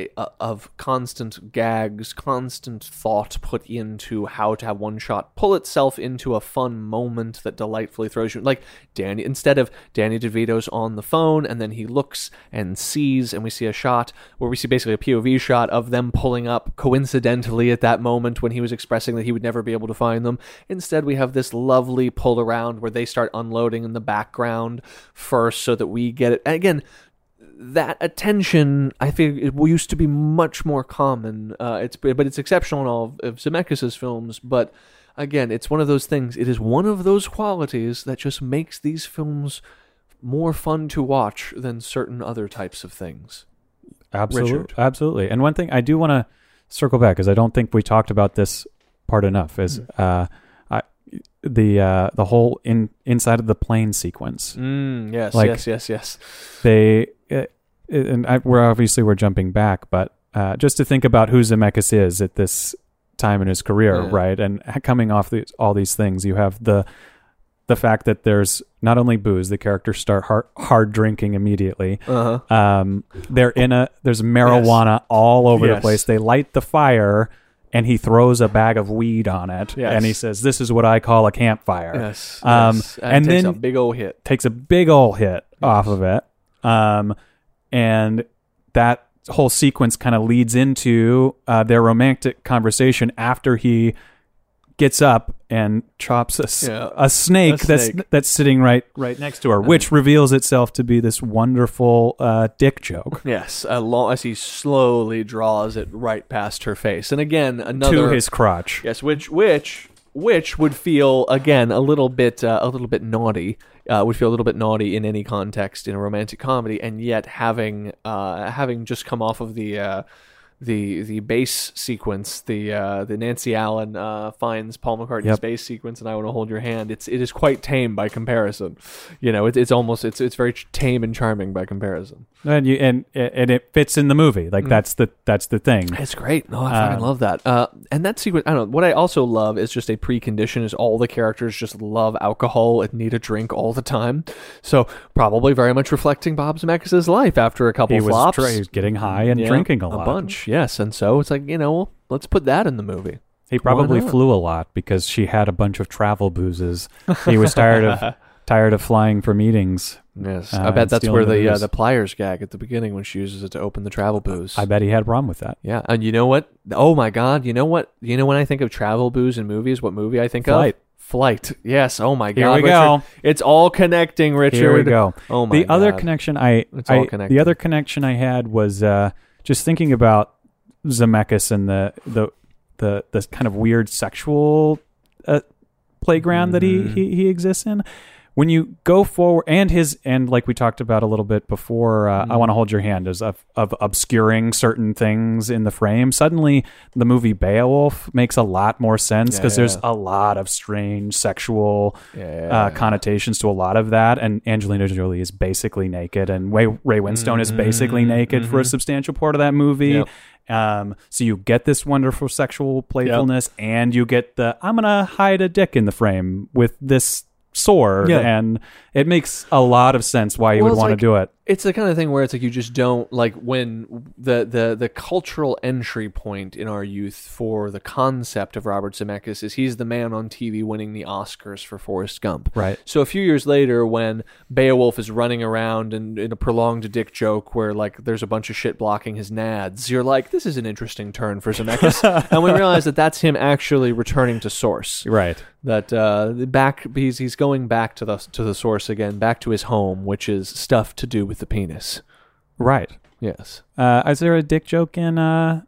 of constant gags, constant thought put into how to have one shot pull itself into a fun moment that delightfully throws you. Like instead of Danny DeVito's on the phone and then he looks and sees, and we see a shot where we see basically a POV shot of them pulling up coincidentally at that moment when he was expressing that he would never be able to find them. Instead, we have this lovely pull around where they start unloading in the background first so that we get it. And again, that attention, I think, it used to be much more common. But it's exceptional in all of Zemeckis' films. But again, it's one of those things. It is one of those qualities that just makes these films more fun to watch than certain other types of things. Absolutely, Richard. absolutely. And one thing I do want to circle back, because I don't think we talked about this part enough, is the whole inside of the plane sequence. Yes, Like, yes. They we're jumping back, but just to think about who Zemeckis is at this time in his career, right? And coming off all these things, you have the fact that there's not only booze, the characters start hard drinking immediately. There's marijuana all over the place. They light the fire, and he throws a bag of weed on it, and he says, "This is what I call a campfire." Yes. And takes then a big old hit. Takes a big old hit off of it. And that whole sequence kind of leads into their romantic conversation after he gets up and chops a snake that's sitting right next to her, which reveals itself to be this wonderful dick joke. Yes, as he slowly draws it right past her face, and again another to his crotch. Yes, which would feel again a little bit naughty. Would feel a little bit naughty in any context in a romantic comedy, and yet having just come off of the bass sequence, the Nancy Allen finds Paul McCartney's bass sequence, and I Want to Hold Your Hand. It is quite tame by comparison. It's very tame and charming by comparison. And it fits in the movie. Like that's the thing. It's great. No, I fucking love that. And that sequence, I don't know. What I also love is just a precondition is all the characters just love alcohol and need a drink all the time. So probably very much reflecting Bob Zemeckis' life after a couple flops. He was getting high and drinking a lot. A bunch, yes. And so it's like, let's put that in the movie. He probably flew a lot because she had a bunch of travel boozes. He was tired of flying for meetings. Yes, I bet that's where the pliers gag at the beginning when she uses it to open the travel booze. I bet he had a problem with that. Yeah, and you know what? Oh my God, you know what? You know when I think of travel booze in movies, what movie I think of? Flight. Yes. Oh my God. Here we Richard. go. It's all connecting, Richard. Here we go. Oh my God. The other connection the other connection I had was just thinking about Zemeckis and the kind of weird sexual playground that he exists in. When you go forward, and like we talked about a little bit before, I Want to Hold Your Hand, is of obscuring certain things in the frame. Suddenly, the movie Beowulf makes a lot more sense because there's a lot of strange sexual connotations to a lot of that. And Angelina Jolie is basically naked, and Ray Winstone is basically naked for a substantial part of that movie. Yep. So you get this wonderful sexual playfulness, and you get I'm gonna hide a dick in the frame with this sword, and it makes a lot of sense why you would want to do it. It's the kind of thing where it's like you just don't like when the cultural entry point in our youth for the concept of Robert Zemeckis is he's the man on TV winning the Oscars for Forrest Gump. Right. So a few years later, when Beowulf is running around and in a prolonged dick joke where like there's a bunch of shit blocking his nads, you're like, this is an interesting turn for Zemeckis, and we realize that that's him actually returning to source. Right. That he's going back to the source again, back to his home, which is stuff to do with the penis. Right. Yes. Is there a dick joke in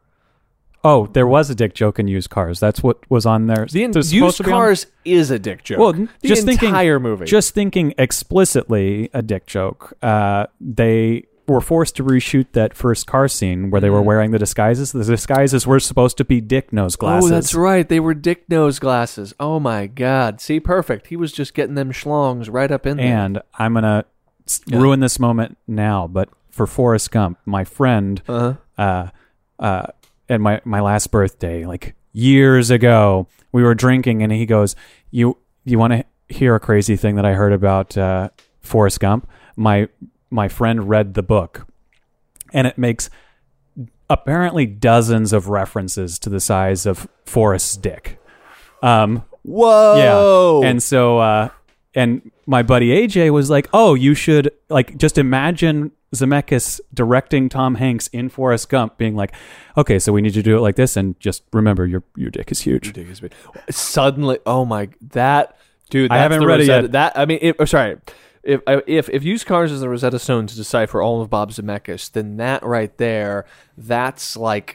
there was a dick joke in Used Cars. That's what was on there. Used Cars is a dick joke. Well, the entire movie. Just thinking explicitly a dick joke. They were forced to reshoot that first car scene where they were wearing the disguises. The disguises were supposed to be dick nose glasses. Oh, that's right. They were dick nose glasses. Oh my God. See, perfect. He was just getting them schlongs right up in there. And I'm going to ruin this moment now, but for Forrest Gump, my friend, at my last birthday, like years ago, we were drinking, and he goes, "You want to hear a crazy thing that I heard about Forrest Gump? My friend read the book, and it makes apparently dozens of references to the size of Forrest's dick." Whoa! Yeah, and so and my buddy AJ was like, "Oh, you should like just imagine Zemeckis directing Tom Hanks in Forrest Gump, being like, okay, so we need you to do it like this, and just remember your dick is huge." Your dick is big. Suddenly, oh my, that dude! That's I haven't read it yet. That I mean, sorry. If Used Cars is the Rosetta Stone to decipher all of Bob Zemeckis, then that right there, that's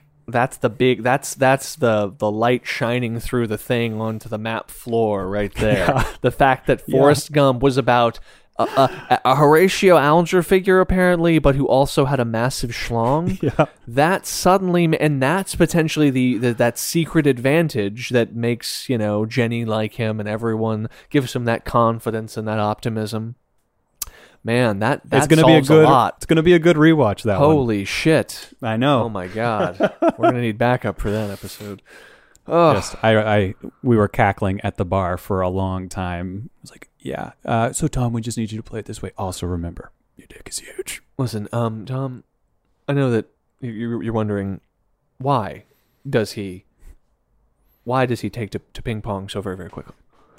the light shining through the thing onto the map floor right there. Yeah. The fact that Forrest Gump was about a Horatio Alger figure apparently, but who also had a massive schlong. Yeah. That suddenly, and that's potentially that secret advantage that makes Jenny like him, and everyone gives him that confidence and that optimism. Man, that It's going to be a good. a lot. It's going to be a good rewatch. That one. Holy shit! I know. Oh my god, we're gonna need backup for that episode. Oh, Just, we were cackling at the bar for a long time. I was like, yeah. So Tom, we just need you to play it this way. Also, remember, your dick is huge. listen, Tom, I know that you're wondering why does he take to ping pong so very, very quickly?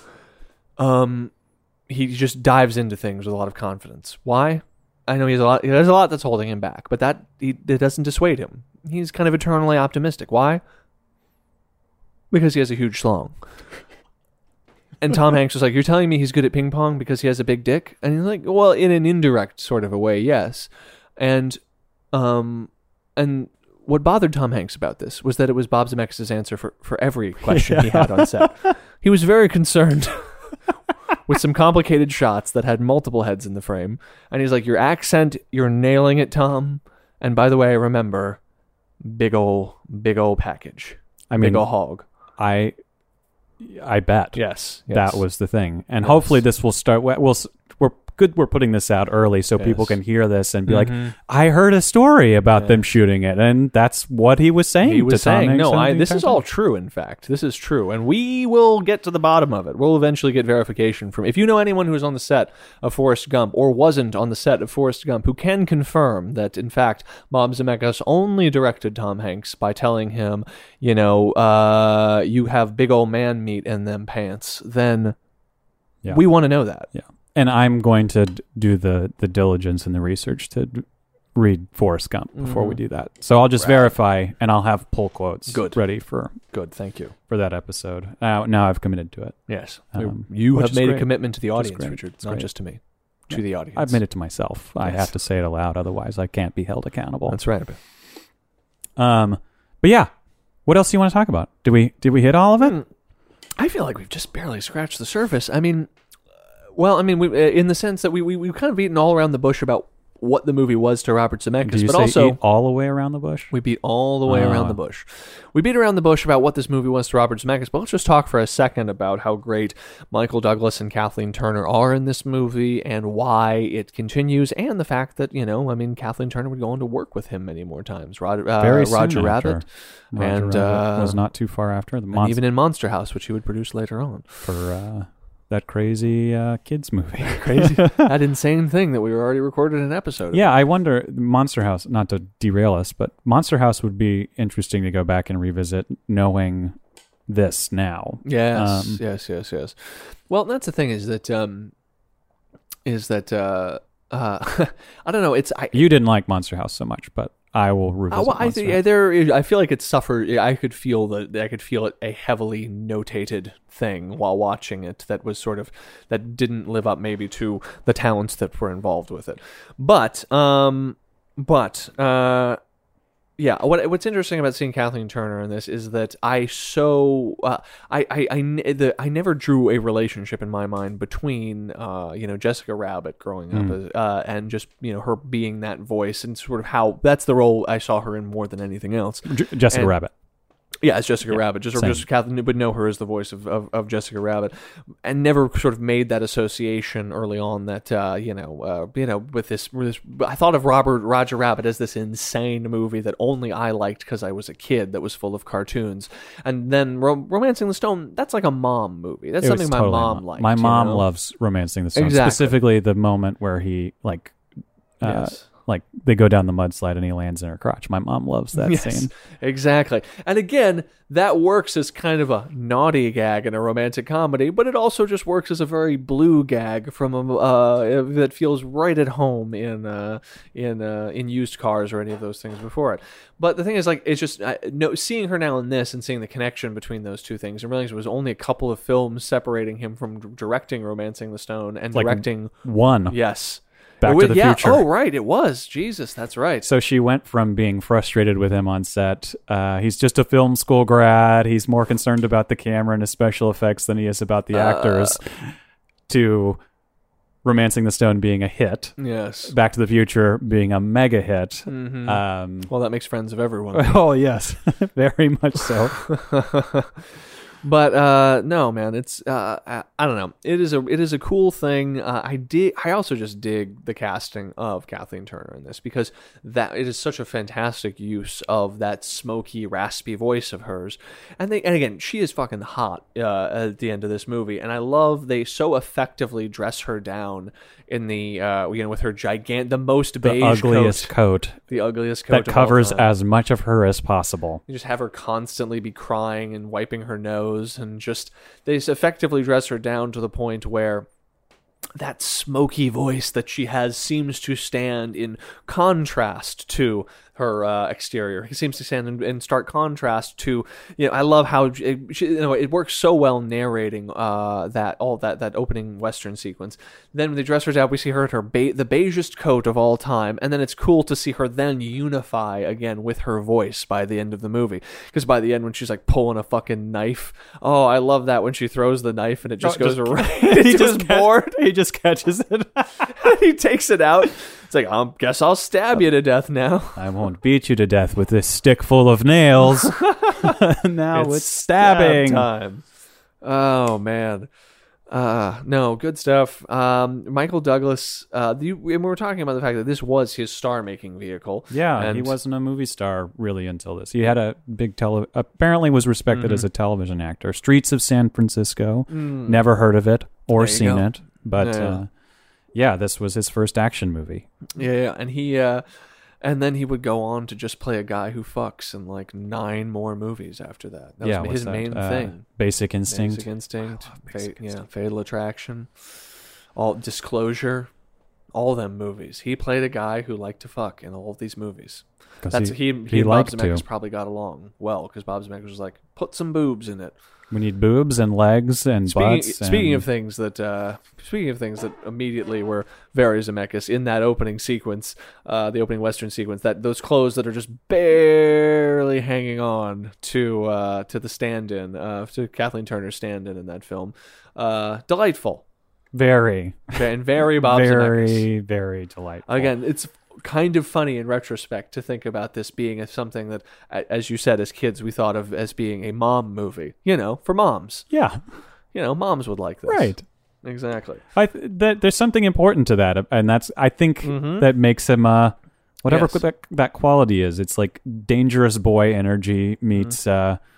He just dives into things with a lot of confidence. Why? I know there's a lot that's holding him back, but that doesn't dissuade him. He's kind of eternally optimistic. Why? Because he has a huge schlong. And Tom Hanks was like, you're telling me he's good at ping pong because he has a big dick? And he's like, well, in an indirect sort of a way, yes. And what bothered Tom Hanks about this was that it was Bob Zemeckis' answer for every question he had on set. He was very concerned with some complicated shots that had multiple heads in the frame. And he's like, your accent, you're nailing it, Tom. And by the way, remember, big ol' package. I mean, big ol' hog. I bet. Yes. That was the thing. And hopefully this will start. We're good. We're putting this out early so people can hear this and be like, I heard a story about them shooting it. And that's what he was saying. He was Tom saying, Hanks this is all true, in fact. This is true. And we will get to the bottom of it. We'll eventually get verification from, if you know anyone who was on the set of Forrest Gump or wasn't on the set of Forrest Gump, who can confirm that, in fact, Bob Zemeckis only directed Tom Hanks by telling him, you have big old man meat in them pants, then we want to know that. Yeah. And I'm going to do the diligence and the research to read Forrest Gump before we do that. So I'll just verify, and I'll have pull quotes ready for Thank you for that episode. Now I've committed to it. Yes, you have made a commitment to the audience, Richard, not just to me, to the audience. I've made it to myself. Yes. I have to say it aloud, otherwise I can't be held accountable. That's right. But yeah, what else do you want to talk about? Did we hit all of it? I feel like we've just barely scratched the surface. I mean. Well, I mean, in the sense that we've kind of beaten all around the bush about what the movie was to Robert Zemeckis, but also eat all the way around the bush. We beat all the way around the bush. We beat around the bush about what this movie was to Robert Zemeckis, but let's just talk for a second about how great Michael Douglas and Kathleen Turner are in this movie and why it continues, and the fact that Kathleen Turner would go on to work with him many more times. Roger Rabbit, and was not too far after and even in Monster House, which he would produce later on for. That crazy kids movie. That insane thing that we already recorded an episode of. Yeah, I wonder, Monster House, not to derail us, but Monster House would be interesting to go back and revisit knowing this now. Yes. Well, that's the thing is that I don't know, you didn't like Monster House so much, but I will revisit Monster House. I feel like it suffered. I could feel it a heavily notated thing while watching it that was sort of that didn't live up maybe to the talents that were involved with it. But yeah, what's interesting about seeing Kathleen Turner in this is that I never drew a relationship in my mind between Jessica Rabbit growing up and just her being that voice and sort of how that's the role I saw her in more than anything else. Jessica Rabbit. Yeah, it's Jessica Rabbit. Just Kathleen would know her as the voice of Jessica Rabbit, and never sort of made that association early on that with this. I thought of Roger Rabbit as this insane movie that only I liked because I was a kid that was full of cartoons, and then Romancing the Stone. That's like a mom movie. That's something my mom liked. My mom loves Romancing the Stone, specifically the moment where he yes. Like they go down the mudslide and he lands in her crotch. My mom loves that scene. Exactly. And again, that works as kind of a naughty gag in a romantic comedy, but it also just works as a very blue gag from that feels right at home in used cars or any of those things before it. But the thing is, it's just seeing her now in this and seeing the connection between those two things and realizing it was only a couple of films separating him from directing Romancing the Stone and directing one. Yes. Back to the Future. Oh, right. It was. Jesus, that's right. So she went from being frustrated with him on set. He's just a film school grad. He's more concerned about the camera and his special effects than he is about the actors. To Romancing the Stone being a hit, Yes. Back to the Future being a mega hit. Well, that makes friends of everyone. Oh yes, very much so. But no, man, it's I don't know. It is a cool thing. I also just dig the casting of Kathleen Turner in this, because that it is such a fantastic use of that smoky, raspy voice of hers. And again, she is fucking hot at the end of this movie, and I love they so effectively dress her down in the with her the most beige ugliest coat, the ugliest coat that covers as much of her as possible. You just have her constantly be crying and wiping her nose, and just they just effectively dress her down to the point where that smoky voice that she has seems to stand in contrast to her exterior. He seems to stand in stark contrast to, I love how it works so well narrating that opening Western sequence. Then when they dress her down, we see her in the beigest coat of all time, and then it's cool to see her then unify again with her voice by the end of the movie. Because by the end, when she's like pulling a fucking knife, oh, I love that when she throws the knife and it just goes right into his board. He just catches it. He takes it out. It's like, I guess I'll stab you to death now. I won't beat you to death with this stick full of nails. Now it's stabbing time. Oh, man. No, good stuff. Michael Douglas, we were talking about the fact that this was his star-making vehicle. Yeah, and he wasn't a movie star really until this. He had a big apparently was respected as a television actor. Streets of San Francisco. Never heard of it or seen it, but this was his first action movie. Yeah, and he and then he would go on to just play a guy who fucks in like 9 more movies after that. That was his main thing. Basic Instinct. Fatal Attraction, all Disclosure, all them movies. He played a guy who liked to fuck in all of these movies. He and Bob Zemeckis probably got along well, because Bob Zemeckis was like, put some boobs in it. We need boobs and legs and butts. Speaking of things that immediately were very Zemeckis in that opening sequence, the opening Western sequence, that those clothes that are just barely hanging on to the stand-in, to Kathleen Turner's stand-in in that film, delightful, very Bob Zemeckis, very delightful. Again, it's kind of funny in retrospect to think about this being something that, as you said, as kids we thought of as being a mom movie, for moms. Yeah, moms would like this, right? Exactly. There's something important to that, and that's I think that makes him whatever that quality is. It's like dangerous boy energy meets.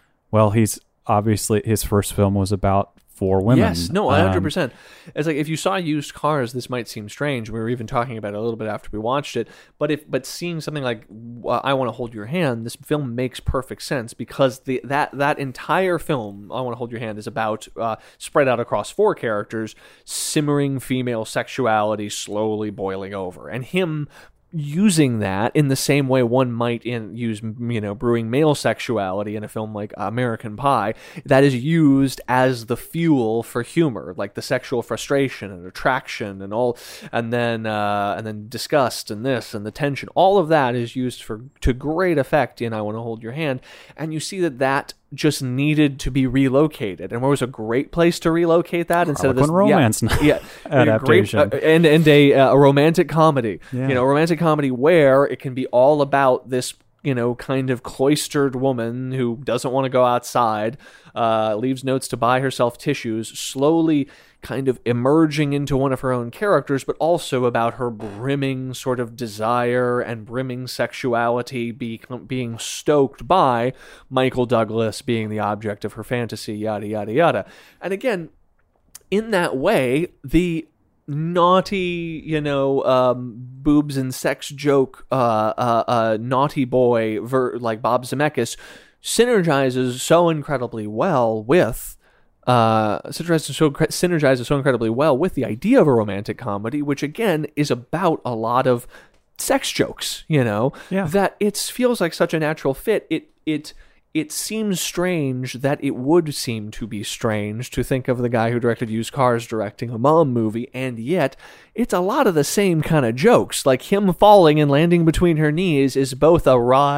He's obviously his first film was about 4 women. Yes, no, 100%. It's like if you saw Used Cars, this might seem strange. We were even talking about it a little bit after we watched it. But seeing something like I Want to Hold Your Hand, this film makes perfect sense, because that entire film, I Want to Hold Your Hand, is about spread out across 4 characters, simmering female sexuality slowly boiling over, and him using that in the same way one might use brewing male sexuality in a film like American Pie, that is used as the fuel for humor, like the sexual frustration and attraction and all, and then disgust and this and the tension. All of that is used to great effect in I Want to Hold Your Hand, and you see that just needed to be relocated, and where was a great place to relocate that instead of this romance adaptation and a romantic comedy, a romantic comedy where it can be all about this kind of cloistered woman who doesn't want to go outside, leaves notes to buy herself tissues, slowly kind of emerging into one of her own characters, but also about her brimming sort of desire and brimming sexuality being stoked by Michael Douglas being the object of her fantasy, yada, yada, yada. And again, in that way, the naughty, boobs and sex joke, naughty boy, like Bob Zemeckis, synergizes so incredibly well with synergizes so incredibly well with the idea of a romantic comedy, which again is about a lot of sex jokes, that it feels like such a natural fit. It seems strange that it would seem to be strange to think of the guy who directed Used Cars directing a mom movie, and yet it's a lot of the same kind of jokes. Like him falling and landing between her knees is both a wry,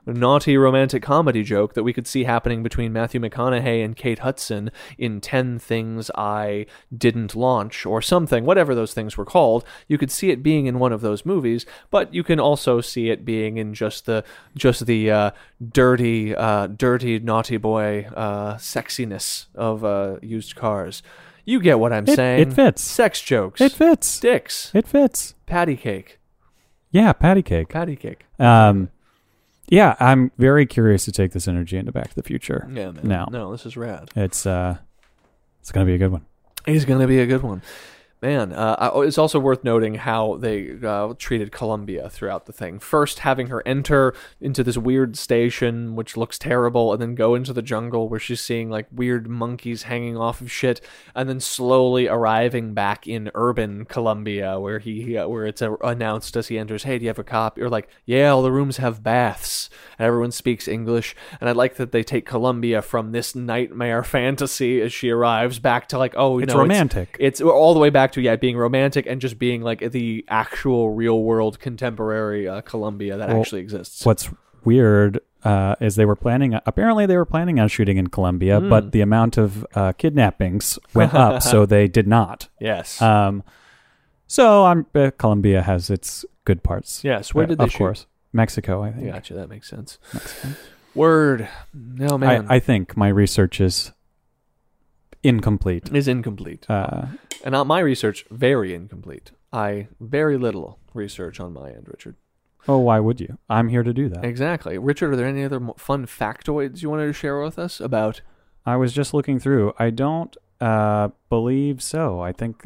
naughty romantic comedy joke that we could see happening between Matthew McConaughey and Kate Hudson in 10 Things I Didn't Launch or something, whatever those things were called. You could see it being in one of those movies, but you can also see it being in just the dirty naughty boy sexiness of used cars. You get what I'm saying. It fits. Sex jokes. It fits. Dicks. It fits. Patty cake. Yeah, patty cake. Patty cake. Yeah, I'm very curious to take this energy into Back to the Future. Yeah, man. Now. No, this is rad. It's going to be a good one. It's going to be a good one. Man, it's also worth noting how they treated Columbia throughout the thing. First, having her enter into this weird station, which looks terrible, and then go into the jungle where she's seeing like weird monkeys hanging off of shit, and then slowly arriving back in urban Columbia, where where it's announced as he enters, "Hey, do you have a copy?" Or like, "Yeah, all the rooms have baths." And everyone speaks English, and I like that they take Columbia from this nightmare fantasy as she arrives back to like, oh, it's romantic. It's all the way back to being romantic and just being like the actual real world contemporary Columbia that actually exists. What's weird is they were planning on shooting in Colombia, but the amount of kidnappings went up, so they did not. Yes. So Colombia has its good parts. Yes. Where did they shoot? Of course. Mexico, I think. Gotcha. That makes sense. Mexico. Word. No, man. I think my research is incomplete. And my research, very incomplete. Very little research on my end, Richard. Oh, why would you? I'm here to do that. Exactly. Richard, are there any other fun factoids you wanted to share with us about? I was just looking through. I don't believe so. I think...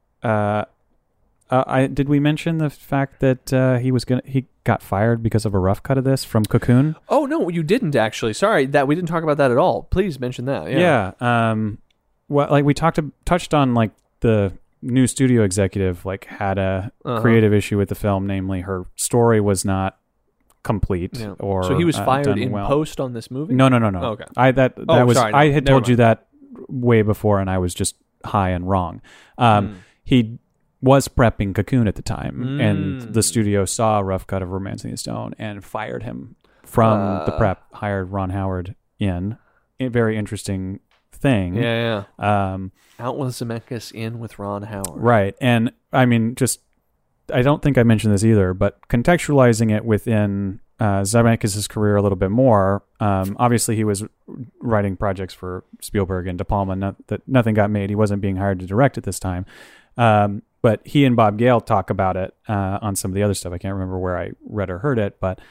did we mention the fact that he got fired because of a rough cut of this from Cocoon? Oh, no, you didn't actually. Sorry, that we didn't talk about that at all. Please mention that. Yeah. Well, like we touched on like the new studio executive like had a creative issue with the film, namely her story was not complete. Yeah. Or so he was fired in well. post on this movie? No. Oh, okay. I had told mind. you that way before, and I was just high and wrong. He was prepping Cocoon at the time, and the studio saw a rough cut of Romancing the Stone and fired him from the prep. Hired Ron Howard in. A very interesting thing. Yeah. Out with Zemeckis, in with Ron Howard. Right. And I mean, I don't think I mentioned this either, but contextualizing it within Zemeckis' career a little bit more, obviously he was writing projects for Spielberg and De Palma, nothing got made. He wasn't being hired to direct at this time. But he and Bob Gale talk about it on some of the other stuff. I can't remember where I read or heard it, but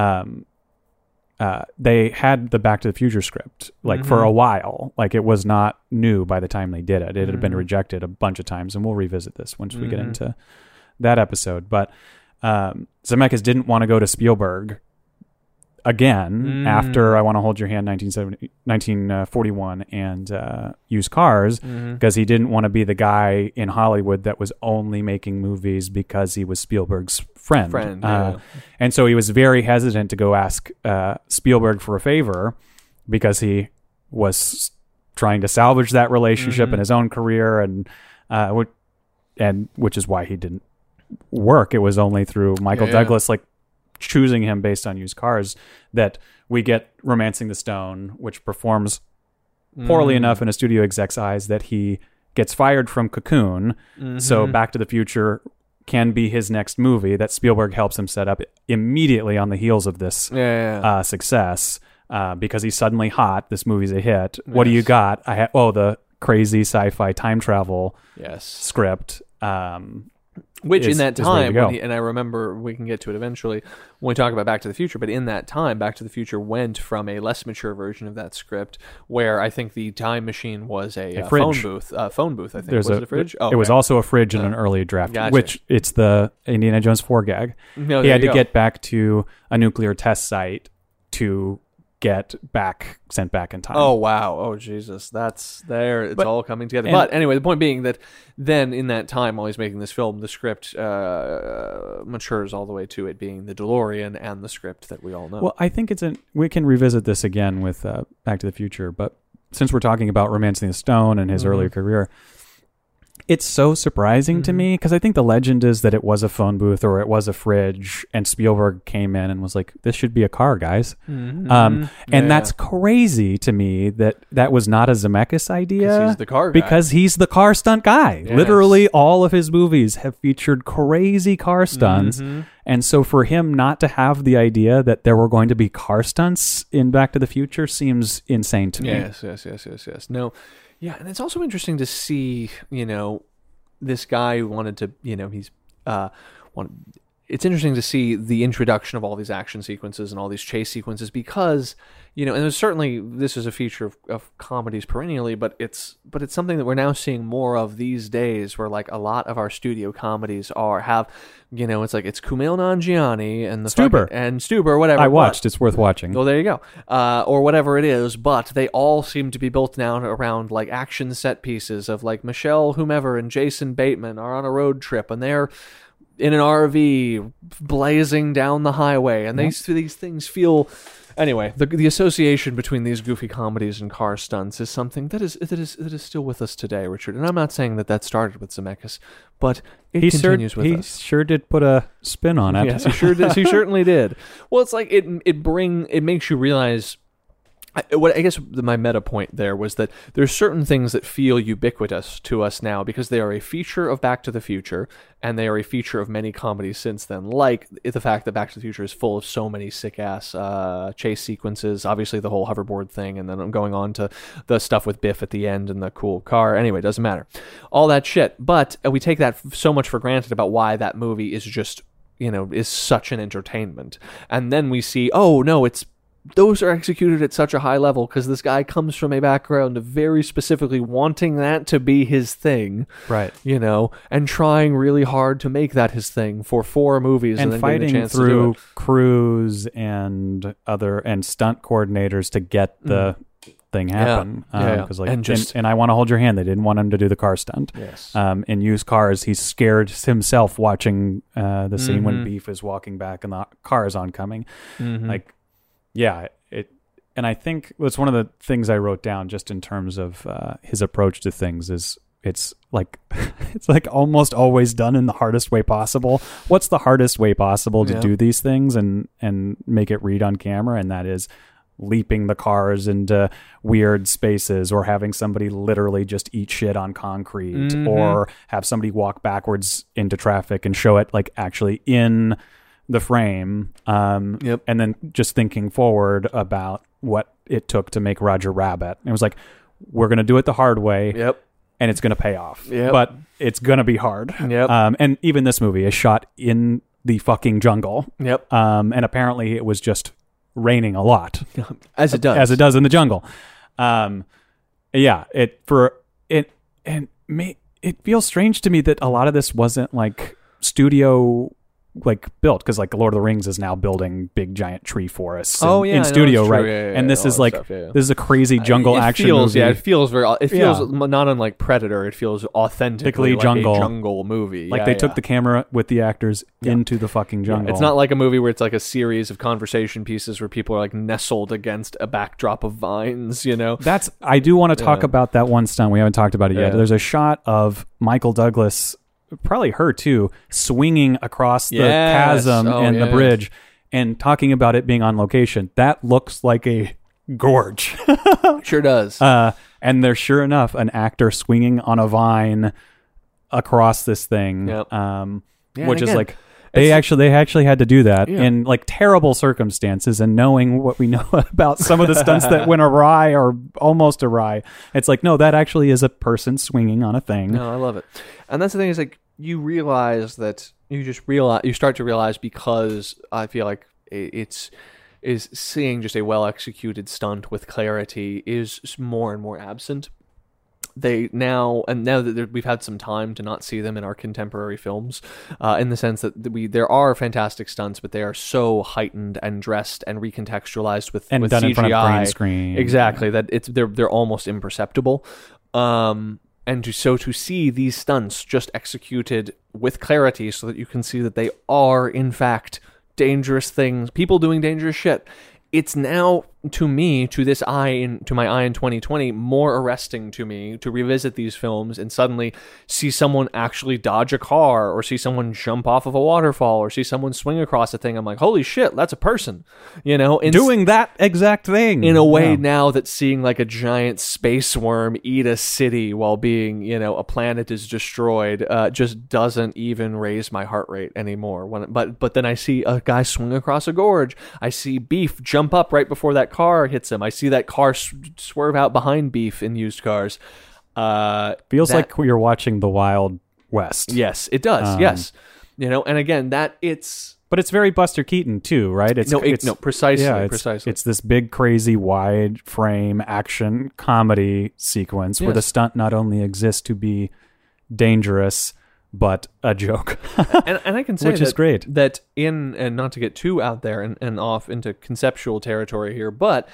they had the Back to the Future script for a while. Like it was not new by the time they did it. It had been rejected a bunch of times, and we'll revisit this once we get into that episode. But Zemeckis didn't want to go to Spielberg again after I Want to Hold Your Hand 1941 and Used Cars, because he didn't want to be the guy in Hollywood that was only making movies because he was Spielberg's friend. Yeah. And so he was very hesitant to go ask Spielberg for a favor because he was trying to salvage that relationship in his own career, and which is why he didn't work. It was only through Michael Douglas choosing him based on Used Cars that we get Romancing the Stone, which performs poorly enough in a studio exec's eyes that he gets fired from Cocoon. So Back to the Future can be his next movie that Spielberg helps him set up immediately on the heels of this success, because he's suddenly hot. This movie's a hit. What do you got? The crazy sci-fi time travel script. Which in that time, and I remember we can get to it eventually when we talk about Back to the Future, but in that time, Back to the Future went from a less mature version of that script where I think the time machine was a phone booth. I think. Was it a fridge? It was also a fridge in an early draft, which it's the Indiana Jones 4 gag. He had to get back to a nuclear test site to get sent back in time. Oh, wow. Oh, Jesus. It's all coming together. But anyway, the point being that then in that time, while he's making this film, the script matures all the way to it being the DeLorean and the script that we all know. Well, I think we can revisit this again with Back to the Future, but since we're talking about Romancing the Stone and his earlier career, it's so surprising to me because I think the legend is that it was a phone booth or it was a fridge, and Spielberg came in and was like, "This should be a car, guys." And that's crazy to me that was not a Zemeckis idea. He's the car guy. Because he's the car stunt guy. Yes. Literally, all of his movies have featured crazy car stunts. And so for him not to have the idea that there were going to be car stunts in Back to the Future seems insane to me. Yes. No, yeah, and it's also interesting to see, this guy who wanted to, it's interesting to see the introduction of all these action sequences and all these chase sequences because, and there's certainly, this is a feature of comedies perennially, but it's something that we're now seeing more of these days where like a lot of our studio comedies have, it's like it's Kumail Nanjiani and the Stuber. and Stuber, whatever. I watched. It's worth watching. Well, there you go. Or whatever it is, but they all seem to be built down around like action set pieces of like Michelle whomever and Jason Bateman are on a road trip and they're in an RV blazing down the highway, and these things feel. Anyway, the association between these goofy comedies and car stunts is something that is still with us today, Richard. And I'm not saying that started with Zemeckis, but it continues with us. He sure did put a spin on it. Yes, he sure did. He certainly did. Well, it's like it makes you realize. I guess my meta point there was that there's certain things that feel ubiquitous to us now because they are a feature of Back to the Future and they are a feature of many comedies since then, like the fact that Back to the Future is full of so many sick-ass chase sequences, obviously the whole hoverboard thing, and then I'm going on to the stuff with Biff at the end and the cool car. Anyway, doesn't matter. All that shit. But we take that so much for granted about why that movie is just, is such an entertainment. And then we see, oh, no, those are executed at such a high level because this guy comes from a background of very specifically wanting that to be his thing. Right. And trying really hard to make that his thing for 4 movies and then fighting getting a chance through to do it. crews and stunt coordinators to get the thing happen. Because and I want to hold your hand. They didn't want him to do the car stunt. Yes. In used cars, he's scared himself watching the scene when Beef is walking back and the car is oncoming. Yeah, and I think it's one of the things I wrote down just in terms of his approach to things is it's like almost always done in the hardest way possible. What's the hardest way possible to do these things and make it read on camera? And that is leaping the cars into weird spaces or having somebody literally just eat shit on concrete or have somebody walk backwards into traffic and show it like actually in the frame, and then just thinking forward about what it took to make Roger Rabbit. It was like, we're going to do it the hard way, and it's going to pay off, but it's going to be hard. And even this movie is shot in the fucking jungle, and apparently it was just raining a lot, as it does in the jungle. It feels strange to me that a lot of this wasn't like studio built because like Lord of the Rings is now building big giant tree forests in studio, right? And this is like this is a crazy jungle action movie. Yeah, it feels not unlike Predator. It feels authentically like jungle. A jungle movie. Like they took the camera with the actors into the fucking jungle. It's not like a movie where it's like a series of conversation pieces where people are like nestled against a backdrop of vines. I do want to talk about that one stunt. We haven't talked about it yet. There's a shot of Michael Douglas, probably her too, swinging across the chasm and the bridge and talking about it being on location. That looks like a gorge. Sure does. And there's sure enough an actor swinging on a vine across this thing, which is like they actually had to do that in like terrible circumstances. And knowing what we know about some of the stunts that went awry or almost awry, it's like, no, that actually is a person swinging on a thing. No, I love it. And that's the thing is like you start to realize because I feel like is seeing just a well executed stunt with clarity is more and more absent. Now that we've had some time to not see them in our contemporary films, in the sense that there are fantastic stunts, but they are so heightened and dressed and recontextualized with done CGI in front of green screen. Exactly, that they're almost imperceptible. And to see these stunts just executed with clarity, so that you can see that they are in fact dangerous things, people doing dangerous shit. It's now to me, to my eye in 2020, more arresting to me to revisit these films and suddenly see someone actually dodge a car, or see someone jump off of a waterfall, or see someone swing across a thing. I'm like, holy shit, that's a person, doing that exact thing in a way. Now that seeing like a giant space worm eat a city while being, a planet is destroyed, just doesn't even raise my heart rate anymore. But then I see a guy swing across a gorge. I see Beef jump up right before that car hits him. I see that car swerve out behind Beef in used cars. Feels like you're watching The Wild West. Yes, it does. Yes, and again, but it's very Buster Keaton too, right? Precisely. Yeah, precisely. It's this big, crazy, wide frame action comedy sequence where the stunt not only exists to be dangerous, but a joke. and I can say which is great. That and not to get too out there and off into conceptual territory here, but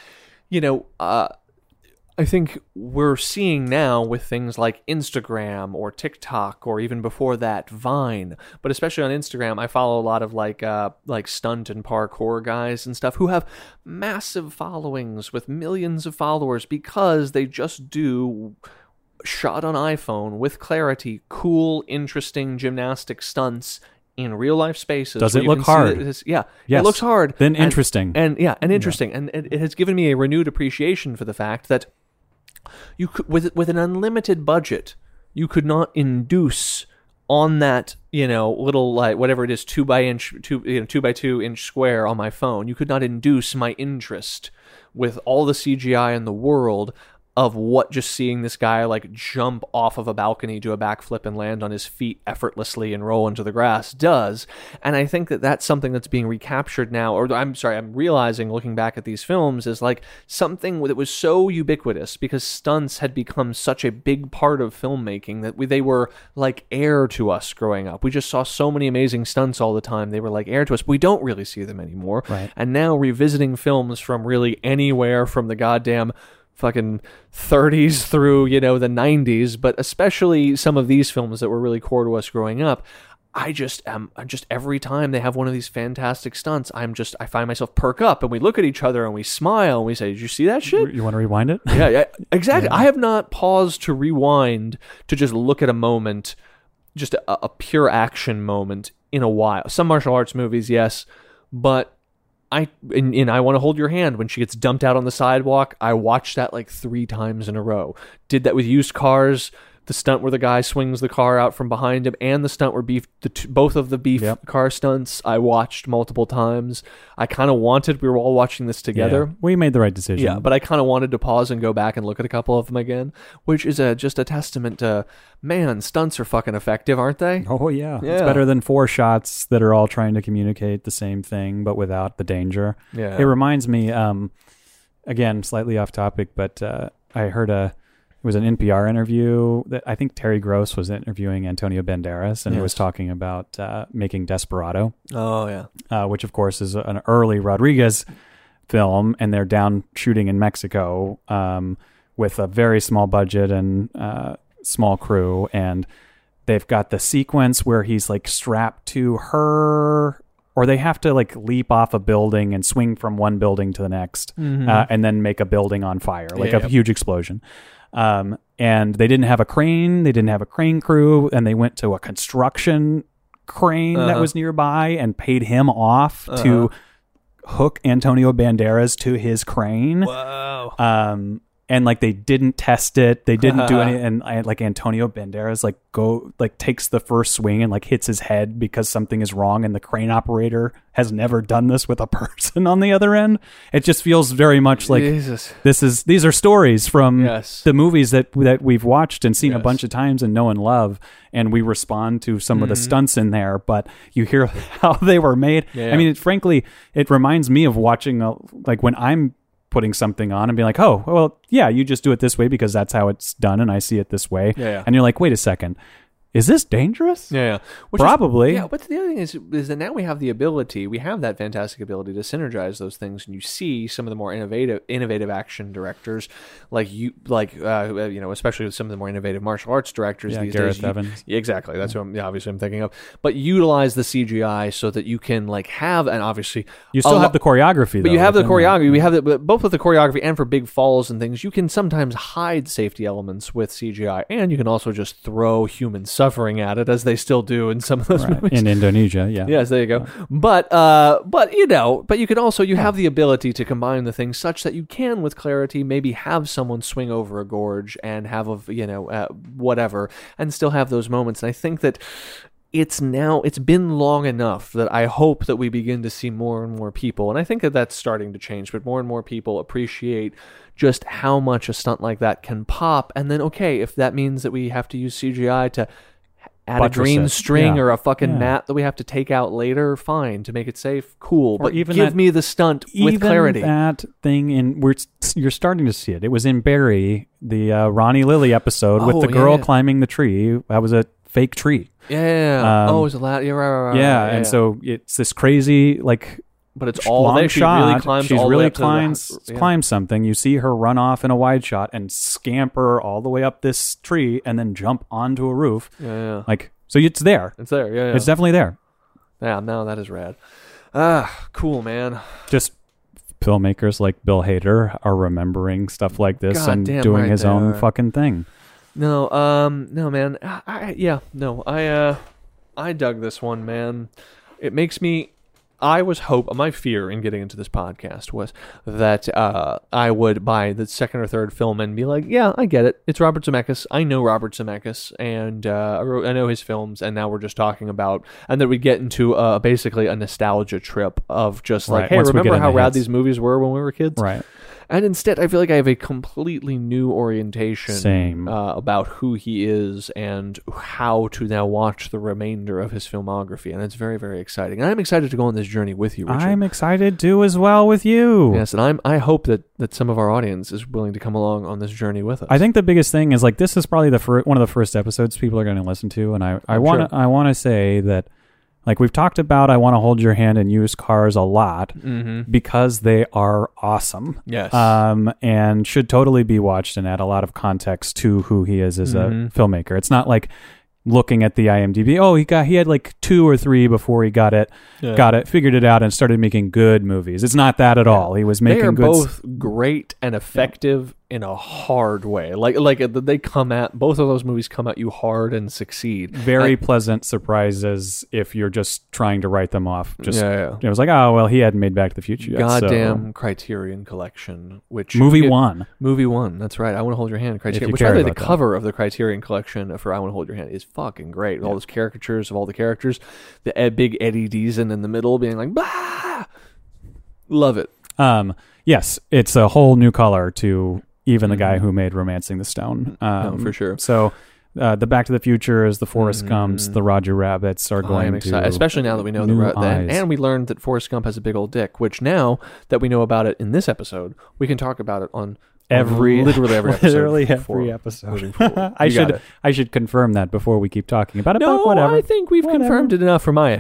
I think we're seeing now with things like Instagram or TikTok, or even before that Vine, but especially on Instagram, I follow a lot of like stunt and parkour guys and stuff who have massive followings with millions of followers because they just do shot on iPhone with clarity, cool, interesting gymnastic stunts in real life spaces. Does it look hard? Yeah. Yes. It looks hard. Then interesting. And interesting. And it has given me a renewed appreciation for the fact that you could, with an unlimited budget, you could not induce on that, little, like, whatever it is, 2 by 2 inch square on my phone. You could not induce my interest with all the CGI in the world of what just seeing this guy like jump off of a balcony, do a backflip and land on his feet effortlessly and roll into the grass does. And I think that that's something that's being recaptured now, or I'm realizing looking back at these films is like something that was so ubiquitous because stunts had become such a big part of filmmaking that they were like air to us growing up. We just saw so many amazing stunts all the time. They were like air to us. We don't really see them anymore. Right. And now revisiting films from really anywhere from the goddamn fucking 30s through, the 90s, but especially some of these films that were really core to us growing up, I just every time they have one of these fantastic stunts, I find myself perk up and we look at each other and we smile and we say, "Did you see that shit? You want to rewind it?" Yeah, exactly. Yeah. I have not paused to rewind to just look at a moment, just a pure action moment in a while. Some martial arts movies, yes, but I Want to Hold Your Hand, when she gets dumped out on the sidewalk, I watched that like 3 times in a row. Did that with Used Cars, the stunt where the guy swings the car out from behind him, and the stunt where both of the Beef car stunts I watched multiple times. I kind of wanted, we were all watching this together. Yeah, we made the right decision. Yeah, but I kind of wanted to pause and go back and look at a couple of them again, which is just a testament to, man, stunts are fucking effective, aren't they? Oh, yeah. It's better than 4 shots that are all trying to communicate the same thing, but without the danger. Yeah. It reminds me, again, slightly off topic, but I heard it was an NPR interview that I think Terry Gross was interviewing Antonio Banderas, and he was talking about making Desperado. Oh, yeah. Which, of course, is an early Rodriguez film, and they're down shooting in Mexico with a very small budget and small crew, and they've got the sequence where he's like strapped to her, or they have to like leap off a building and swing from one building to the next, and then make a building on fire, like a huge explosion. And they didn't have a crane. They didn't have a crane crew, and they went to a construction crane that was nearby and paid him off to hook Antonio Banderas to his crane. Wow. And like they didn't test it, they didn't do any, and like Antonio Banderas takes the first swing and like hits his head because something is wrong, and the crane operator has never done this with a person on the other end. It just feels very much like Jesus. These are stories from the movies that we've watched and seen a bunch of times and know and love, and we respond to some of the stunts in there, but you hear how they were made. I mean, frankly, it reminds me of watching like when I'm putting something on and being like, oh, well, yeah, you just do it this way because that's how it's done and I see it this way. Yeah. And you're like, wait a second, is this dangerous? Yeah. Probably. Yeah, but the other thing is that now we have that fantastic ability to synergize those things, and you see some of the more innovative action directors, especially with some of the more innovative martial arts directors these Gareth days. Evans. Exactly, that's what obviously I'm thinking of. But utilize the CGI so that you can have, and obviously you still have the choreography, but you have the choreography. We have both with the choreography and for big falls and things. You can sometimes hide safety elements with CGI, and you can also just throw human suffering at it, as they still do in some of those movies. In Indonesia. Yeah. Yes, there you go. But you can also have the ability to combine the things such that you can, with clarity, maybe have someone swing over a gorge and have whatever, and still have those moments. And I think that it's been long enough that I hope that we begin to see more and more people, and I think that that's starting to change, but more and more people appreciate just how much a stunt like that can pop. And then, okay, if that means that we have to use CGI to add a green string or a fucking mat that we have to take out later, fine, to make it safe, cool. But even give me the stunt with clarity. That thing you're starting to see it. It was in Barry, the Ronnie Lilly episode with the girl climbing the tree. That was a fake tree. Yeah. It was a lot. Yeah, right. Yeah, and so it's this crazy, but it's all there. She really climbs. She's really climbs something. You see her run off in a wide shot and scamper all the way up this tree and then jump onto a roof. Yeah. So it's there. It's there. Yeah. It's definitely there. Yeah. No, that is rad. Cool, man. Just filmmakers like Bill Hader are remembering stuff like this and doing his own fucking thing. No, man. I dug this one, man. It makes me. My fear in getting into this podcast was that I would buy the second or third film and be like, yeah, I get it. It's Robert Zemeckis. I know Robert Zemeckis, and I know his films, and now we're just talking about, and then we get into basically a nostalgia trip of just hey, remember how rad these movies were when we were kids? Right. And instead, I feel like I have a completely new orientation about who he is and how to now watch the remainder of his filmography. And it's very, very exciting. And I'm excited to go on this journey with you, Richard. I'm excited to as well with you. Yes, and I hope that some of our audience is willing to come along on this journey with us. I think the biggest thing is this is probably one of the first episodes people are going to listen to. And I want to say that we've talked about, I Want to Hold Your Hand in used cars a lot because they are awesome. Yes. And should totally be watched and add a lot of context to who he is as a filmmaker. It's not like looking at the IMDb. Oh, he had 2 or 3 before he got it, figured it out, and started making good movies. It's not that at all. He was making good. They are both great and effective in a hard way. They come at, both of those movies come at you hard and succeed. Very pleasant surprises if you're just trying to write them off. It was he hadn't made Back to the Future yet. Goddamn Criterion Collection, which Movie one. That's right. I Want to Hold Your Hand. Criterion, which by the way, the cover of the Criterion Collection for I Want to Hold Your Hand is fucking great. All those caricatures of all the characters, the big Eddie Deason in the middle being like, bah! Love it. Yes, it's a whole new color to even the guy who made Romancing the Stone. For sure. So the Back to the Futures, the Forrest Gumps, the Roger Rabbits are going to, especially now that we know and we learned that Forrest Gump has a big old dick, which now that we know about it in this episode, we can talk about it on literally every episode. I should confirm that before we keep talking about it. No, but whatever. I think we've confirmed it enough for my.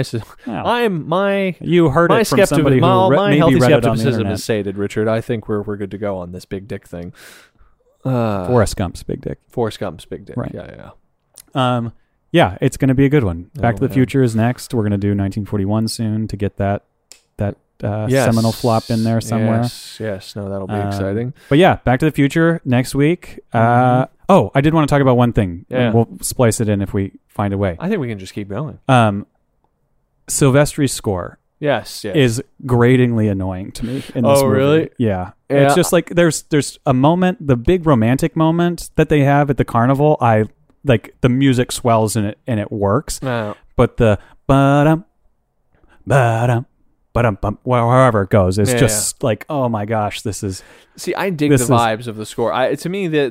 You heard it from somebody who my maybe healthy read it on the skepticism internet. is sated, Richard. I think we're good to go on this big dick thing. Forrest Gump's big dick. Forrest Gump's big dick. Right. Yeah. Yeah, it's going to be a good one. Back to the Future is next. We're going to do 1941 soon to get that seminal flop in there somewhere. Yes. No, that'll be exciting. But yeah, Back to the Future next week. I did want to talk about one thing. Yeah. We'll splice it in if we find a way. I think we can just keep going. Silvestri's score is gratingly annoying to me in this movie. Really? Yeah. It's just there's a moment, the big romantic moment that they have at the carnival. The music swells and it works. No. But the ba-dum, ba-dum, however it goes, it's just oh my gosh, this is. See, I dig the vibes of the score. To me, the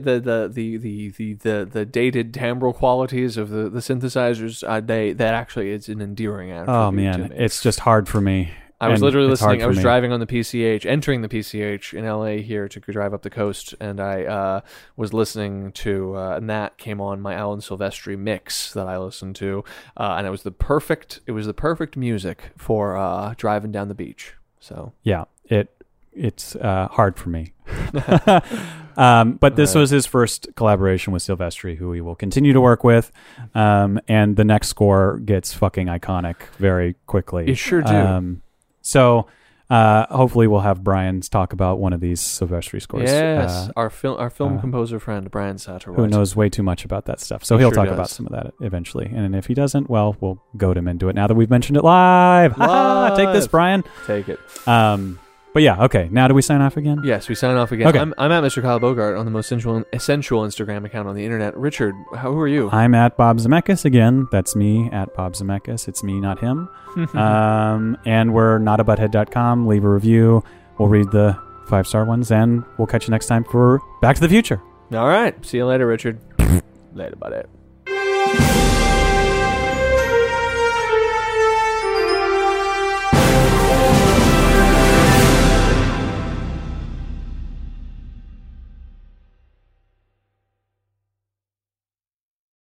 dated timbral qualities of the synthesizers, that actually is an endearing attribute. Oh man, to me. it's just hard for me. I was And literally it's hard listening. I for was me. driving on the PCH, entering the PCH in LA here to drive up the coast, and I was listening to, and that came on my Alan Silvestri mix that I listened to, and it was the perfect music for driving down the beach. So Yeah, it's hard for me. But this was his first collaboration with Silvestri, who he will continue to work with. And the next score gets fucking iconic very quickly. You sure do. So hopefully we'll have Brian's talk about one of these Silvestri scores. Yes, our film composer friend Brian Satterwhite, who knows way too much about that stuff. So He he'll sure talk about does. some of that eventually. And if he doesn't, well, we'll goad him into it now that we've mentioned it live. Take this, Live. Brian. Take it. But yeah, okay. Now do we sign off again? Yes, we sign off again. Okay. I'm at Mr. Kyle Bogart on the most essential Instagram account on the internet. Richard, who are you? I'm at Bob Zemeckis again. That's me at Bob Zemeckis. It's me, not him. And we're notabutthead.com. Leave a review. We'll read the 5-star ones, and we'll catch you next time for Back to the Future. All right. See you later, Richard. Later, buddy.